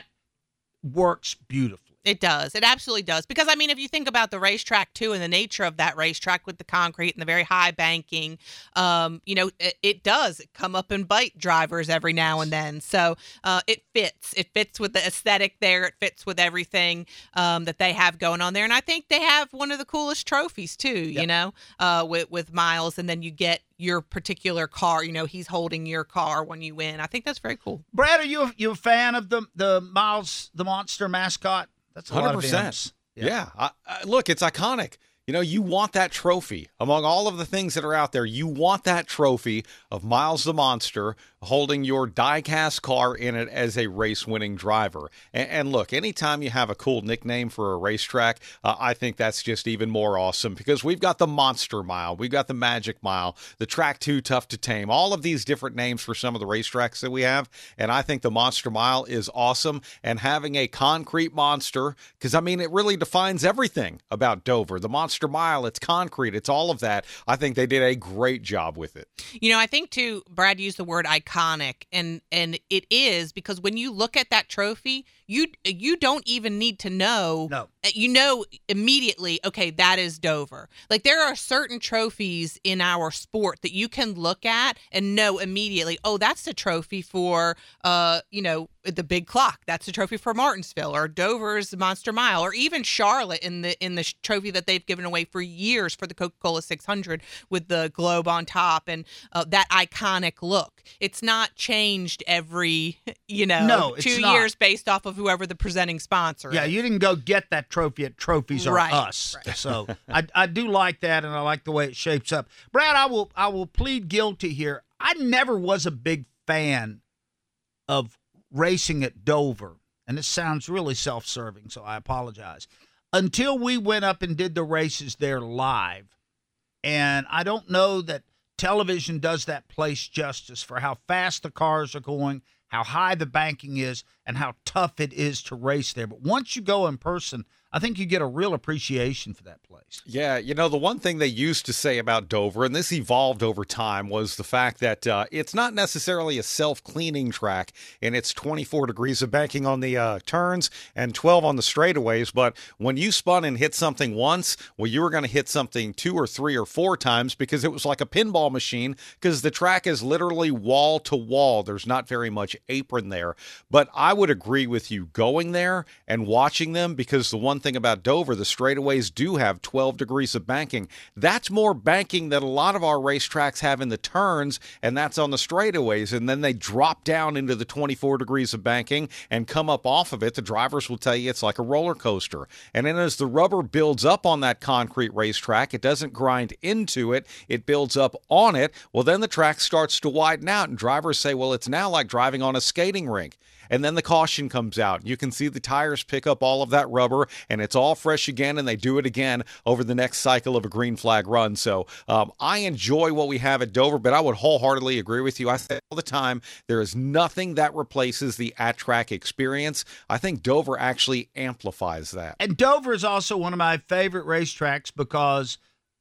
works beautifully. It does. It absolutely does. Because, I mean, if you think about the racetrack, too, and the nature of that racetrack with the concrete and the very high banking, um, you know, it, it does come up and bite drivers every now and then. So uh, it fits. It fits with the aesthetic there. It fits with everything um, that they have going on there. And I think they have one of the coolest trophies, too, you Yep. know, uh, with, with Miles. And then you get your particular car. You know, he's holding your car when you win. I think that's very cool. Brad, are you a, you a fan of the, the Miles the Monster mascot? That's a one hundred lot of percent. M's. Yeah. I, I, look, it's iconic. You know, you want that trophy. Among all of the things that are out there, you want that trophy of Miles the Monster holding your die-cast car in it as a race-winning driver. And, and look, anytime you have a cool nickname for a racetrack, uh, I think that's just even more awesome because we've got the Monster Mile, we've got the Magic Mile, the Track two Tough to Tame, all of these different names for some of the racetracks that we have. And I think the Monster Mile is awesome. And having a concrete monster, because, I mean, it really defines everything about Dover. The Monster Mile, it's concrete, it's all of that. I think they did a great job with it. You know, I think too, Brad used the word iconic, and and it is because when you look at that trophy, you you don't even need to know. No. You know immediately, okay, that is Dover. Like there are certain trophies in our sport that you can look at and know immediately, oh, that's the trophy for, uh, you know, the big clock. That's the trophy for Martinsville or Dover's Monster Mile, or even Charlotte in the in the sh- trophy that they've given away for years for the Coca-Cola six hundred with the globe on top and uh, that iconic look. It's not changed every, you know, No, it's two not. years based off of whoever the presenting sponsor Yeah, is. you didn't go get that trophy at Trophies Are Right, Us. right. So I, I do like that, and I like the way it shapes up. Brad, I will I will plead guilty here. I never was a big fan of racing at Dover, and this sounds really self-serving, so I apologize. Until we went up and did the races there live, and I don't know that television does that place justice for how fast the cars are going, how high the banking is, and how tough it is to race there. But once you go in person, I think you get a real appreciation for that place. Yeah, you know, the one thing they used to say about Dover, and this evolved over time, was the fact that uh, it's not necessarily a self-cleaning track, and it's twenty-four degrees of banking on the uh, turns and twelve on the straightaways, but when you spun and hit something once, well, you were going to hit something two or three or four times because it was like a pinball machine, because the track is literally wall to wall. There's not very much apron there, but I would agree with you going there and watching them, because the one thing about Dover, the straightaways do have twelve degrees of banking. That's more banking that a lot of our racetracks have in the turns, and that's on the straightaways, and then they drop down into the twenty-four degrees of banking and come up off of it. The drivers will tell you it's like a roller coaster. And then as the rubber builds up on that concrete racetrack, it doesn't grind into it, it builds up on it. Well, then the track starts to widen out, and drivers say, well, it's now like driving on a skating rink. And then the caution comes out. You can see the tires pick up all of that rubber, and it's all fresh again, and they do it again over the next cycle of a green flag run. So um, I enjoy what we have at Dover, but I would wholeheartedly agree with you. I say all the time, there is nothing that replaces the at-track experience. I think Dover actually amplifies that. And Dover is also one of my favorite racetracks because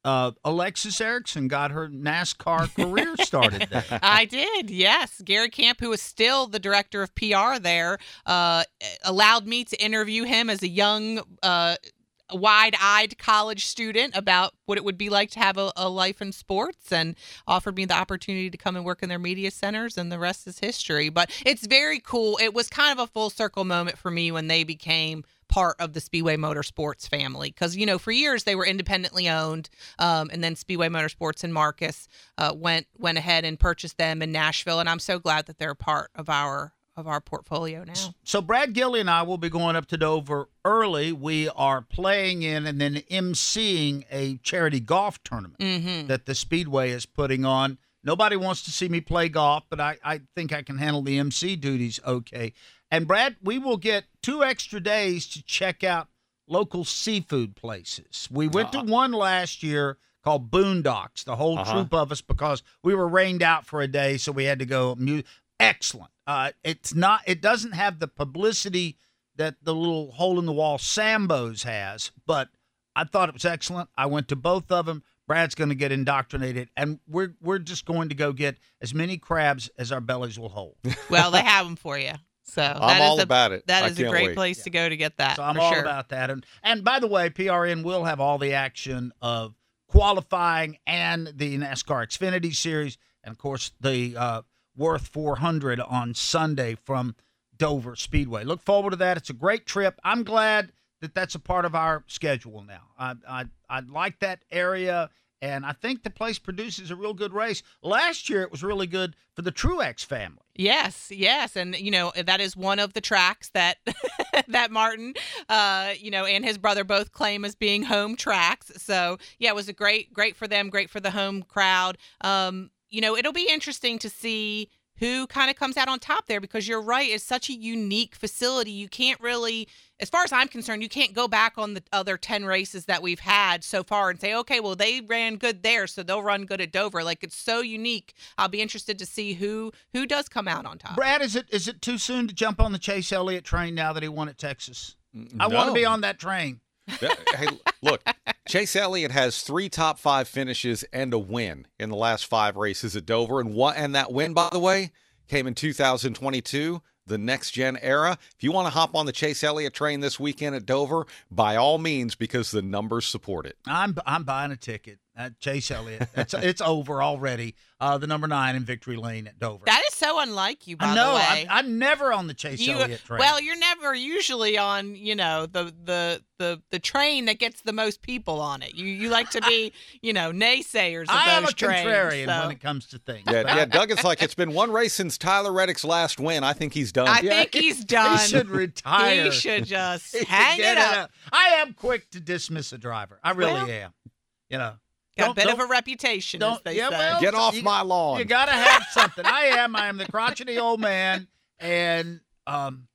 uh, Alexis Erickson got her NASCAR career started there. I did, yes. Gary Camp, who is still the director of P R there, uh, allowed me to interview him as a young, uh, wide-eyed college student about what it would be like to have a, a life in sports, and offered me the opportunity to come and work in their media centers, and the rest is history. But it's very cool. It was kind of a full circle moment for me when they became part of the Speedway Motorsports family, because, you know, for years they were independently owned, um, and then Speedway Motorsports and Marcus uh, went went ahead and purchased them in Nashville, and I'm so glad that they're a part of our of our portfolio now. So Brad Gilly and I will be going up to Dover early. We are playing in and then emceeing a charity golf tournament mm-hmm. that the Speedway is putting on. Nobody wants to see me play golf, but I, I think I can handle the M C duties okay. And, Brad, we will get two extra days to check out local seafood places. We went uh, to one last year called Boondocks, the whole uh-huh. troop of us, because we were rained out for a day, so we had to go. Excellent. Uh, it's not. It doesn't have the publicity that the little hole-in-the-wall Sambo's has, but I thought it was excellent. I went to both of them. Brad's going to get indoctrinated, and we're we're just going to go get as many crabs as our bellies will hold. Well, they have them for you. So I'm that all is a, about it. That I is a can't great wait. place Yeah. to go to get that. So I'm for all sure. about that. And and by the way, P R N will have all the action of qualifying and the NASCAR Xfinity Series, and of course the uh, Worth four hundred on Sunday from Dover Speedway. Look forward to that. It's a great trip. I'm glad that that's a part of our schedule now. I I I like that area. And I think the place produces a real good race. Last year, it was really good for the Truex family. Yes, yes, and you know that is one of the tracks that that Martin, uh, you know, and his brother both claim as being home tracks. So yeah, it was a great, great for them, great for the home crowd. Um, you know, it'll be interesting to see who kind of comes out on top there, because you're right, it's such a unique facility. You can't really, as far as I'm concerned, you can't go back on the other ten races that we've had so far and say, okay, well, they ran good there, so they'll run good at Dover. Like, it's so unique. I'll be interested to see who who does come out on top. Brad, is it is it too soon to jump on the Chase Elliott train now that he won at Texas? I No. want to be on that train. Hey, look, Chase Elliott has three top five finishes and a win in the last five races at Dover, and one, and that win, by the way, came in two thousand twenty-two, the next-gen era. If you want to hop on the Chase Elliott train this weekend at Dover, by all means, because the numbers support it. I'm I'm buying a ticket at Chase Elliott. It's it's over already. Uh, the number nine in Victory Lane at Dover. That is so unlike you, by I know. the way. I'm, I'm never on the Chase You- Elliott train. Well, you're never usually on, you know, the the the the train that gets the most people on it. You you like to be, you know, naysayers of I am those a trains. contrarian so. when it comes to things. Yeah, But yeah. Doug is like, it's been one race since Tyler Reddick's last win. I think he's done. I think he's done. He should retire. He should just He should hang get it up. I am quick to dismiss a driver. I really Well, am. You know. Got a Don't- bit of don't- a reputation, as don't- they yeah, say. well, Get off you- my lawn. You got to have something. I am. I am the crotchety old man, and um,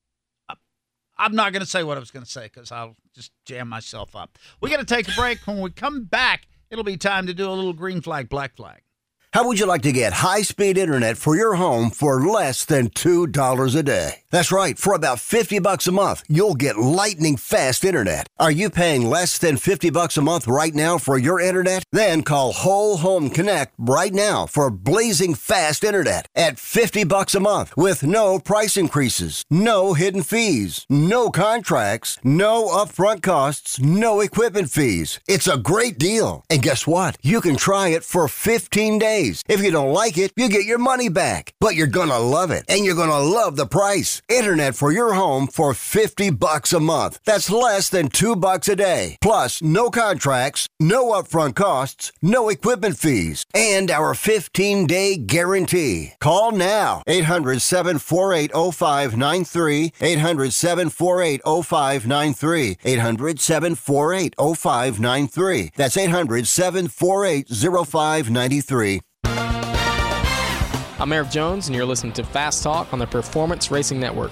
I- I'm not going to say what I was going to say because I'll just jam myself up. We got to take a break. When we come back, it'll be time to do a little green flag, black flag. How would you like to get high-speed internet for your home for less than two dollars a day? That's right. For about fifty bucks a month, you'll get lightning-fast internet. Are you paying less than fifty bucks a month right now for your internet? Then call Whole Home Connect right now for blazing fast internet at fifty bucks a month with no price increases, no hidden fees, no contracts, no upfront costs, no equipment fees. It's a great deal. And guess what? You can try it for fifteen days. If you don't like it, you get your money back. But you're gonna love it, and you're gonna love the price. Internet for your home for fifty bucks a month. That's less than two bucks a day. Plus, no contracts, no upfront costs, no equipment fees, and our fifteen-day guarantee. Call now. eight hundred, seven four eight, oh five nine three. eight hundred, seven four eight, oh five nine three. eight hundred, seven four eight, oh five nine three. That's eight hundred, seven four eight, oh five nine three. I'm Eric Jones, and you're listening to Fast Talk on the Performance Racing Network.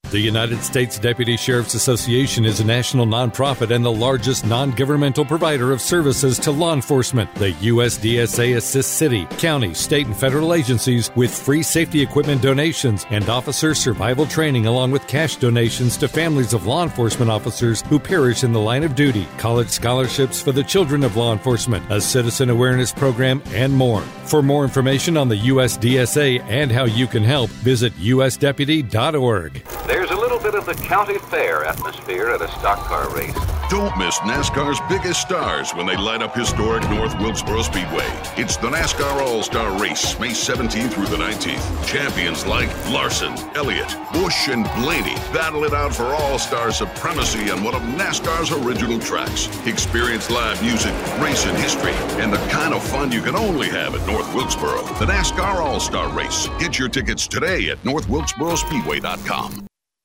The United States Deputy Sheriff's Association is a national nonprofit and the largest non-governmental provider of services to law enforcement. The U S D S A assists city, county, state, and federal agencies with free safety equipment donations and officer survival training, along with cash donations to families of law enforcement officers who perish in the line of duty, college scholarships for the children of law enforcement, a citizen awareness program, and more. For more information on the U S D S A and how you can help, visit U S deputy dot org. There's a little bit of the county fair atmosphere at a stock car race. Don't miss NASCAR's biggest stars when they light up historic North Wilkesboro Speedway. It's the NASCAR All-Star Race, May seventeenth through the nineteenth. Champions like Larson, Elliott, Busch, and Blaney battle it out for All-Star supremacy on one of NASCAR's original tracks. Experience live music, racing history, and the kind of fun you can only have at North Wilkesboro. The NASCAR All-Star Race. Get your tickets today at north wilkesboro speedway dot com.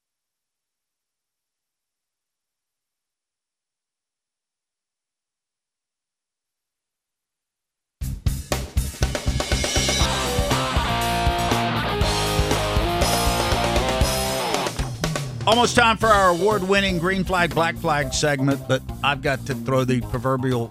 Almost time for our award-winning Green Flag, Black Flag segment, but I've got to throw the proverbial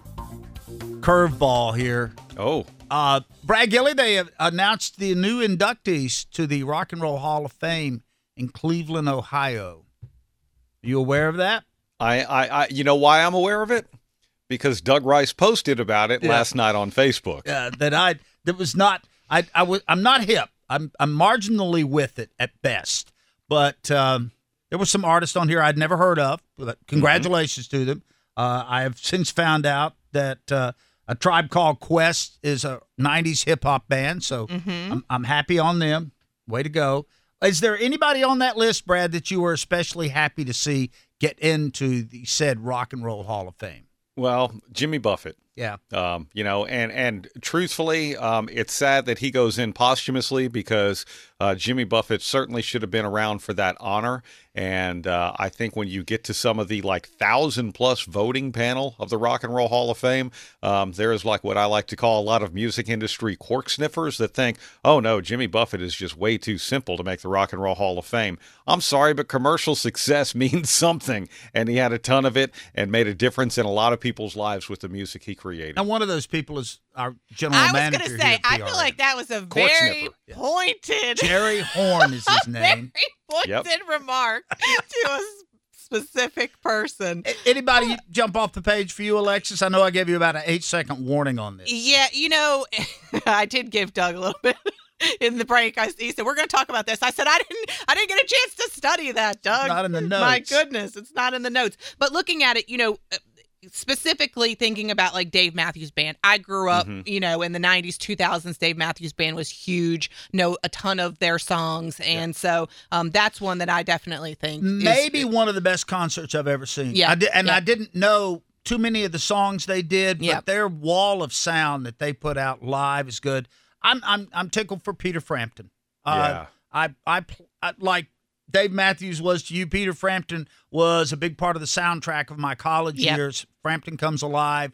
curveball here. Oh. Uh, Brad Gilly, they have announced the new inductees to the Rock and Roll Hall of Fame in Cleveland, Ohio. Are you aware of that? I, I, I, you know why I'm aware of it? Because Doug Rice posted about it Yeah. last night on Facebook. Uh, that I that was not I I was I'm not hip. I'm I'm marginally with it at best. But um, there were some artists on here I'd never heard of. But congratulations mm-hmm. to them. Uh, I have since found out that uh, A Tribe Called Quest is a nineties hip hop band, so Mm-hmm. I'm I'm happy on them. Way to go! Is there anybody on that list, Brad, that you were especially happy to see get into the said Rock and Roll Hall of Fame? Well, Jimmy Buffett. Yeah. Um, you know, and and truthfully, um, it's sad that he goes in posthumously because uh, Jimmy Buffett certainly should have been around for that honor. And uh, I think when you get to some of the like thousand plus voting panel of the Rock and Roll Hall of Fame, um, there is like what I like to call a lot of music industry cork sniffers that think, oh no, Jimmy Buffett is just way too simple to make the Rock and Roll Hall of Fame. I'm sorry, but commercial success means something. And he had a ton of it and made a difference in a lot of people's lives with the music he created. And one of those people is our general I was manager. going to say, here at I P R N. feel like that was a Cork very sniffer. Yeah. pointed. Jerry Horn is his name. Very pointed Yep. remark to a s- specific person. A- Anybody jump off the page for you, Alexis? I know I gave you about an eight-second warning on this. Yeah, you know, I did give Doug a little bit in the break. I, he said, we're going to talk about this. I said, I didn't I didn't get a chance to study that, Doug. not in the My notes. goodness, it's not in the notes. But looking at it, you know, specifically thinking about like Dave Matthews Band. I grew up, Mhm. you know, in the nineties, two thousands. Dave Matthews Band was huge. Know a ton of their songs. And so um, that's one that I definitely think is- Maybe one of the best concerts I've ever seen. Yeah, I did, and yeah. I didn't know too many of the songs they did, but Yeah. their wall of sound that they put out live is good. I'm I'm I'm tickled for Peter Frampton. Uh, I, I I like Dave Matthews was to you. Peter Frampton was a big part of the soundtrack of my college Yep. years. Frampton Comes Alive,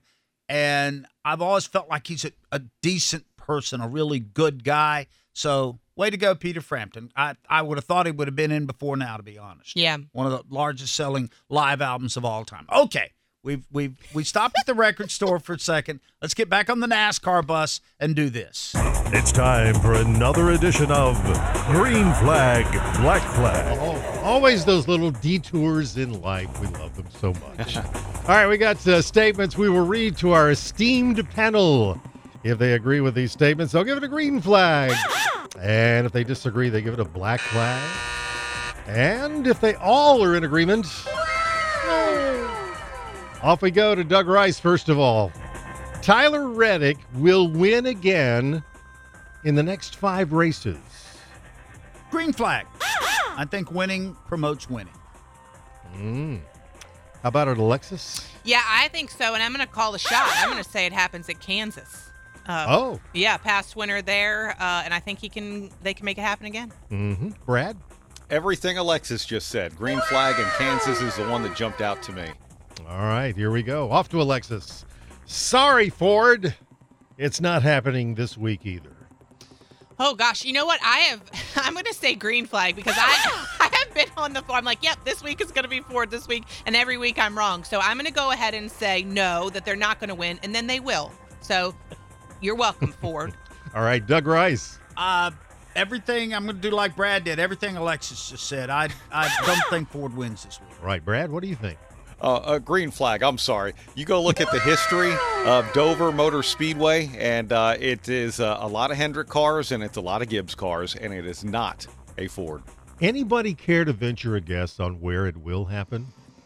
and I've always felt like he's a, a decent person, a really good guy. So way to go, Peter Frampton. I, I would have thought he would have been in before now, to be honest. Yeah. One of the largest selling live albums of all time. Okay. We've we've we stopped at the record store for a second. Let's get back on the NASCAR bus and do this. It's time for another edition of Green Flag, Black Flag. Oh, always those little detours in life. We love them so much. All right, we got uh, statements we will read to our esteemed panel. If they agree with these statements, they'll give it a green flag. And if they disagree, they give it a black flag. And if they all are in agreement, off we go to Doug Rice, first of all. Tyler Reddick will win again in the next five races. Green flag. I think winning promotes winning. Mm. How about it, Alexis? Yeah, I think so, and I'm going to call the shot. I'm going to say it happens at Kansas. Uh, Oh. yeah, past winner there, uh, and I think he can. They can make it happen again. Mm-hmm. Brad? Everything Alexis just said. Green flag and Kansas is the one that jumped out to me. All right, here we go. Off to Alexis. Sorry, Ford. It's not happening this week either. Oh gosh, you know what? I have. I'm going to say green flag because I I have I've been on the floor. I'm like, yep, this week is going to be Ford this week, and every week I'm wrong. So I'm going to go ahead and say no, that they're not going to win, and then they will. So you're welcome, Ford. All right, Doug Rice. Uh, everything I'm going to do like Brad did. Everything Alexis just said. I I don't think Ford wins this week. All right, Brad, what do you think? Uh, uh, green flag, I'm sorry. You go look at the history of Dover Motor Speedway, and uh, it is uh, a lot of Hendrick cars, and it's a lot of Gibbs cars, and it is not a Ford. Anybody care to venture a guess on where it will happen?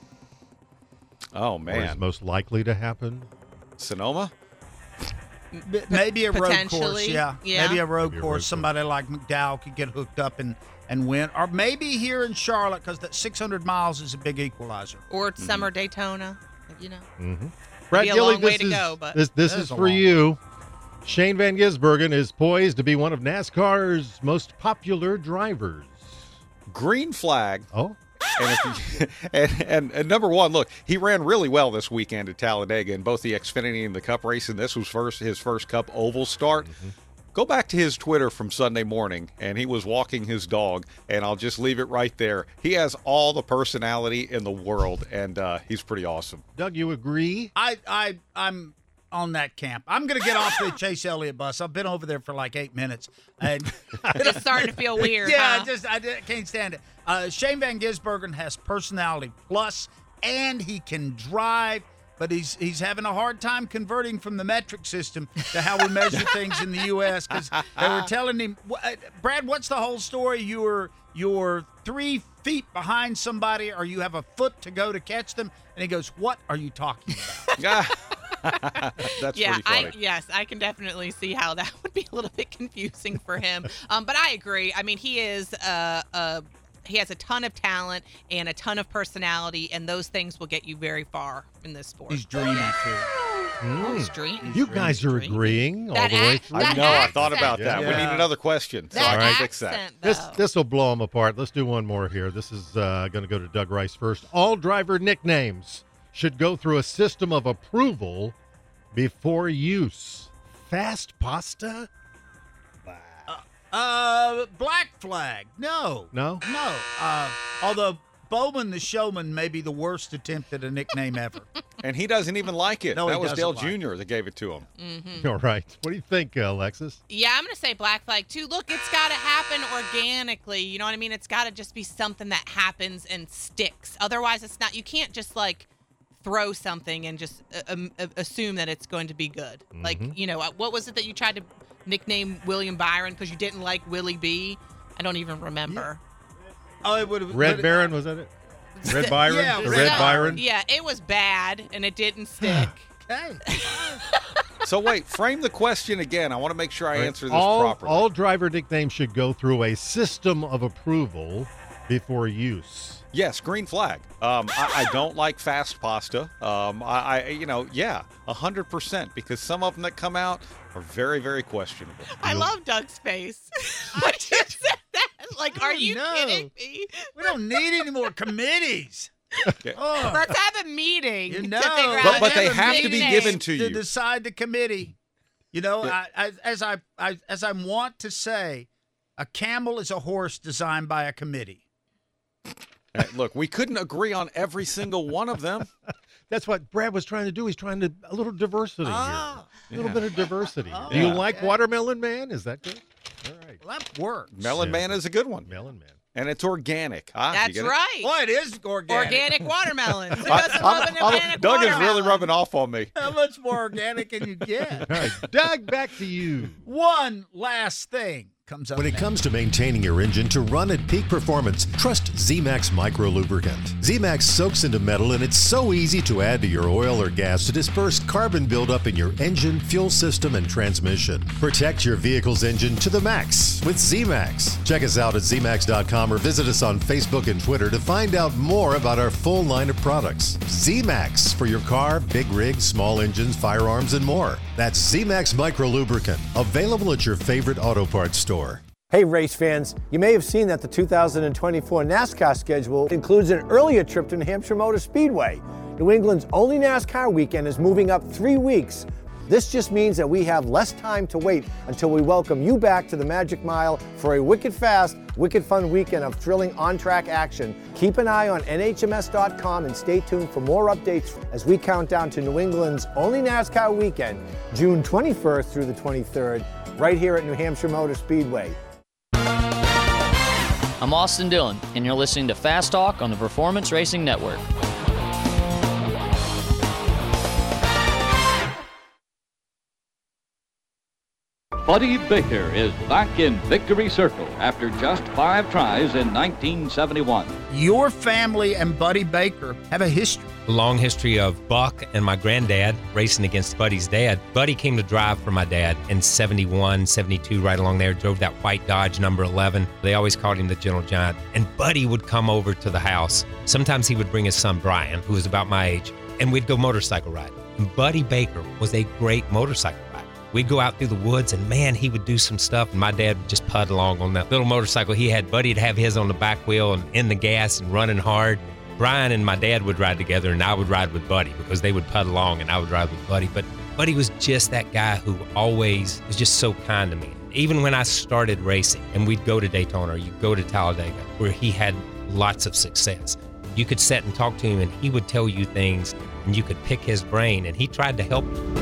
Oh, man. Or is most likely to happen? Sonoma? Maybe a road course, Potentially, yeah. yeah. Maybe a road Maybe a course. road Somebody like McDowell could get hooked up and, and win. Or maybe here in Charlotte, because that six hundred miles is a big equalizer. Or it's Summer Daytona, you know. Mm-hmm. Brad be a Gilly, long way this to is, go, but- this, this That is is a for long you. Shane Van Gisbergen is poised to be one of NASCAR's most popular drivers. Green flag. Oh. And, if he, and, and, and number one, look, he ran really well this weekend at Talladega in both the Xfinity and the Cup race, and this was first his first Cup oval start. Mm-hmm. Go back to his Twitter from Sunday morning, and he was walking his dog, and I'll just leave it right there. He has all the personality in the world, and uh, he's pretty awesome. Doug, you agree? I, I, I'm on that camp. I'm going to get off the Chase Elliott bus. I've been over there for like eight minutes. And It's starting to feel weird, Yeah, huh? I just I can't stand it. Uh, Shane Van Gisbergen has personality plus, and he can drive, but he's he's having a hard time converting from the metric system to how we measure things in the U S because they were telling him, Brad, what's the whole story? You were you're three feet behind somebody, or you have a foot to go to catch them, and he goes, "What are you talking about?" That's yeah, pretty funny. I, yes, I can definitely see how that would be a little bit confusing for him. Um, but I agree. I mean, he is uh, uh, he has a ton of talent and a ton of personality, and those things will get you very far in this sport. He's dreamy too. Oh, he's dreamy. You guys are agreeing all That the way ac- through. I know. I thought about Yeah. that. We Yeah. need another question. So That I can fix that. accent, This though. this will blow them apart. Let's do one more here. This is uh, going to go to Doug Rice first. All driver nicknames should go through a system of approval before use. Fast pasta? Uh, Black Flag. No. No? No. Uh, although Bowman the Showman may be the worst attempt at a nickname ever. And he doesn't even like it. No, that he was doesn't Dale like Junior that gave it to him. Mm-hmm. All right. What do you think, uh, Alexis? Yeah, I'm going to say Black Flag, too. Look, it's got to happen organically. You know what I mean? It's got to just be something that happens and sticks. Otherwise, it's not. You can't just, like, throw something and just uh, um, uh, assume that it's going to be good. Mm-hmm. Like, you know, uh, what was it that you tried to nickname William Byron because you didn't like Willie B? I don't even remember. Oh, it would have. Red Baron, was that it? Red Byron? Yeah, the Red Red Byron. Byron? Yeah, it was bad, and it didn't stick. Okay. So wait, frame the question again. I want to make sure I Right. answer this all, properly. all driver nicknames should go through a system of approval before use. Yes, green flag. Um, I, I don't like fast pasta. Um, I, I, you know, yeah, a hundred percent, because some of them that come out are very, very questionable. I love Doug's face. I just said that. Like, are you No. kidding me? We don't need any more committees. Oh. Let's have a meeting You to know, figure But- out but they a have to be nickname. given to to you. decide the committee. You know, Yeah. I, I, as I, I as I want to say, a camel is a horse designed by a committee. Uh, look, we couldn't agree on every single one of them. That's what Brad was trying to do. He's trying to a little diversity Ah. here. A little Yeah. bit of diversity. Oh, do you yeah. like Okay. Watermelon Man? Is that good? All right. Well, that works. Melon Yeah. Man is a good one. Melon Man. And it's organic. Ah, you That's get it? right. Well, it is organic. Organic watermelons. Who I- doesn't I'm- love an I'm- organic Doug is watermelon? really rubbing off on me. How much more organic can you get? All right. Doug, back to you. One last thing comes up. When it next. comes to maintaining your engine to run at peak performance, trust Z-Max Micro Lubricant. Z-Max soaks into metal, and it's so easy to add to your oil or gas to disperse carbon buildup in your engine, fuel system, and transmission. Protect your vehicle's engine to the max with Z-Max. Check us out at Z max dot com or visit us on Facebook and Twitter to find out more about our full line of products. Z-Max for your car, big rigs, small engines, firearms, and more. That's Z-Max Micro Lubricant, available at your favorite auto parts store. Hey race fans, you may have seen that the two thousand twenty-four NASCAR schedule includes an earlier trip to New Hampshire Motor Speedway. New England's only NASCAR weekend is moving up three weeks. This just means that we have less time to wait until we welcome you back to the Magic Mile for a wicked fast, wicked fun weekend of thrilling on-track action. Keep an eye on N H M S dot com and stay tuned for more updates as we count down to New England's only NASCAR weekend, June twenty-first through the twenty-third, right here at New Hampshire Motor Speedway. I'm Austin Dillon, and you're listening to Fast Talk on the Performance Racing Network. Buddy Baker is back in Victory Circle after just five tries in nineteen seventy-one. Your family and Buddy Baker have a history. A long history of Buck and my granddad racing against Buddy's dad. Buddy came to drive for my dad in seventy-one, seventy-two, right along there, drove that white Dodge number eleven. They always called him the Gentle Giant. And Buddy would come over to the house. Sometimes he would bring his son Brian, who was about my age, and we'd go motorcycle riding. And Buddy Baker was a great motorcycle rider. We'd go out through the woods, and man, he would do some stuff, and my dad would just pud along on that little motorcycle he had. Buddy'd have his on the back wheel and in the gas and running hard. Brian and my dad would ride together, and I would ride with Buddy because they would pud along, and I would ride with Buddy. But Buddy was just that guy who always was just so kind to me. Even when I started racing, and we'd go to Daytona or you'd go to Talladega, where he had lots of success, you could sit and talk to him, and he would tell you things, and you could pick his brain, and he tried to help you.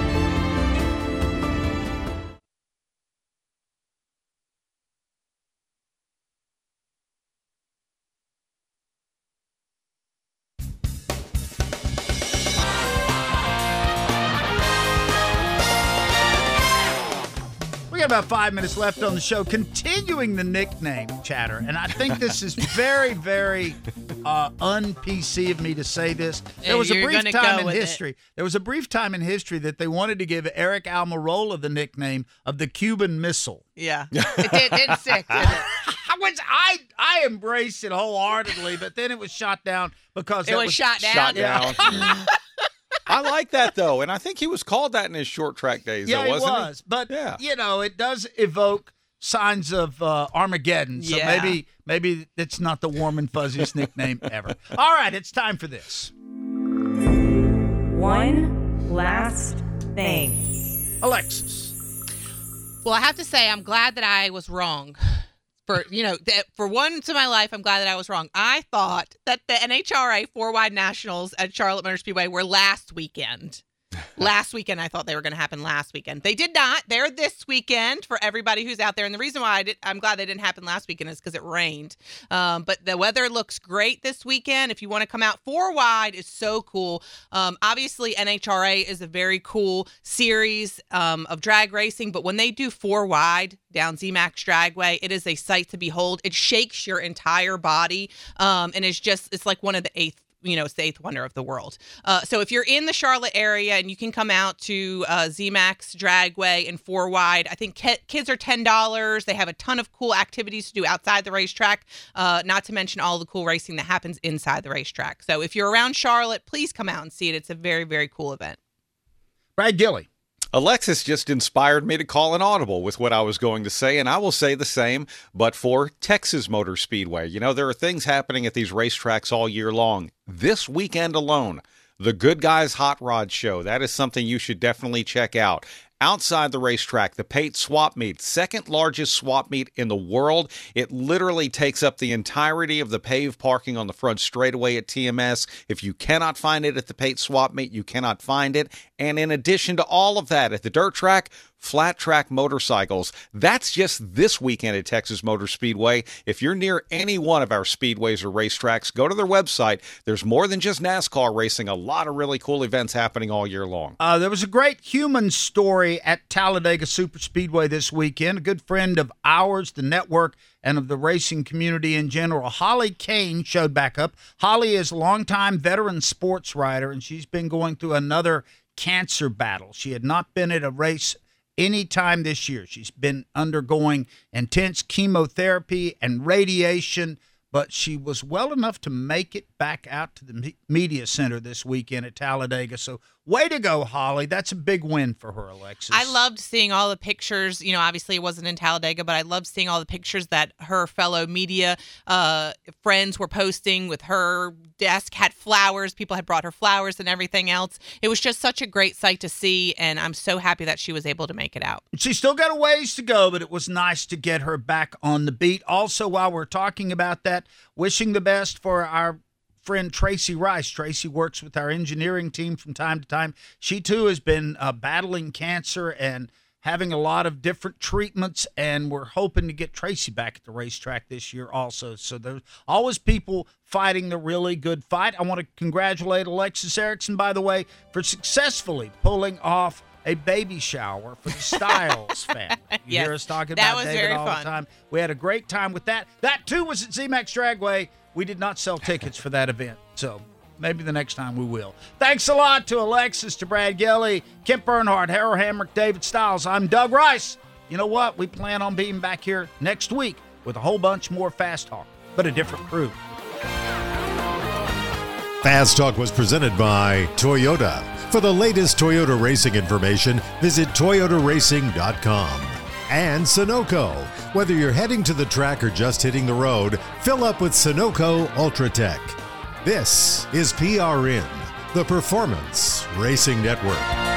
About five minutes left on the show, continuing the nickname chatter, and I think this is very, very uh, un-P C of me to say this. There was a You're brief time in it. history. There was a brief time in history that they wanted to give Eric Almirola the nickname of the Cuban Missile. Yeah, it did, didn't stick, did it? Which I I embraced it wholeheartedly, but then it was shot down because it was, was shot down. Shot down. I like that, though, and I think he was called that in his short track days, yeah, though, wasn't he was. he? But, yeah. you know, it does evoke signs of uh, Armageddon, so yeah. maybe maybe it's not the warm and fuzziest nickname ever. All right, it's time for this. One last thing. Alexis. Well, I have to say, I'm glad that I was wrong. For, you know, th- for once in my life, I'm glad that I was wrong. I thought that the N H R A four-wide nationals at Charlotte Motor Speedway were last weekend. Last weekend, I thought they were going to happen last weekend. They did not. They're this weekend for everybody who's out there. And the reason why I did, I'm glad they didn't happen last weekend is because it rained. Um, but the weather looks great this weekend. If you want to come out, four wide is so cool. Um, obviously, N H R A is a very cool series um, of drag racing. But when they do four wide down Z MAX Dragway, it is a sight to behold. It shakes your entire body. Um, and it's just, it's like one of the eighth. You know, it's the eighth wonder of the world. Uh, so if you're in the Charlotte area and you can come out to uh, Z MAX Dragway and four wide, I think ke- kids are ten dollars. They have a ton of cool activities to do outside the racetrack, uh, not to mention all the cool racing that happens inside the racetrack. So if you're around Charlotte, please come out and see it. It's a very, very cool event. Brad Gilly. Alexis just inspired me to call an audible with what I was going to say, and I will say the same, but for Texas Motor Speedway. You know, there are things happening at these racetracks all year long. This weekend alone, the Good Guys Hot Rod Show, that is something you should definitely check out. Outside the racetrack, the Pate Swap Meet, second largest swap meet in the world. It literally takes up the entirety of the paved parking on the front straightaway at T M S. If you cannot find it at the Pate Swap Meet, you cannot find it. And in addition to all of that, at the dirt track, flat track motorcycles. That's just this weekend at Texas Motor Speedway. If you're near any one of our speedways or racetracks, go to their website. There's more than just NASCAR racing, a lot of really cool events happening all year long. Uh, there was a great human story at Talladega Super Speedway this weekend. A good friend of ours, the network, and of the racing community in general, Holly Kane, showed back up. Holly is a longtime veteran sports rider, and she's been going through another cancer battle. She had not been at a race any time this year. She's been undergoing intense chemotherapy and radiation, but she was well enough to make it back out to the me- media center this weekend at Talladega. So way to go, Holly. That's a big win for her, Alexis. I loved seeing all the pictures. You know, obviously it wasn't in Talladega, but I loved seeing all the pictures that her fellow media uh, friends were posting with her desk had flowers. People had brought her flowers and everything else. It was just such a great sight to see, and I'm so happy that she was able to make it out. She's still got a ways to go, but it was nice to get her back on the beat. Also, while we're talking about that, wishing the best for our friend Tracy Rice. Tracy works with our engineering team from time to time. She, too, has been uh, battling cancer and having a lot of different treatments, and we're hoping to get Tracy back at the racetrack this year also. So there's always people fighting the really good fight. I want to congratulate Alexis Erickson, by the way, for successfully pulling off a baby shower for the Styles family. You Yes, hear us talking that about was David very all fun. the time. We had a great time with that. That, too, was at Z MAX Dragway. We did not sell tickets for that event, so maybe the next time we will. Thanks a lot to Alexis, to Brad Gelly, Kent Bernhardt, Harold Hamrick, David Stiles. I'm Doug Rice. You know what? We plan on being back here next week with a whole bunch more Fast Talk, but a different crew. Fast Talk was presented by Toyota. For the latest Toyota racing information, visit toyota racing dot com. And Sunoco. Whether you're heading to the track or just hitting the road, fill up with Sunoco Ultratech. This is P R N, the Performance Racing Network.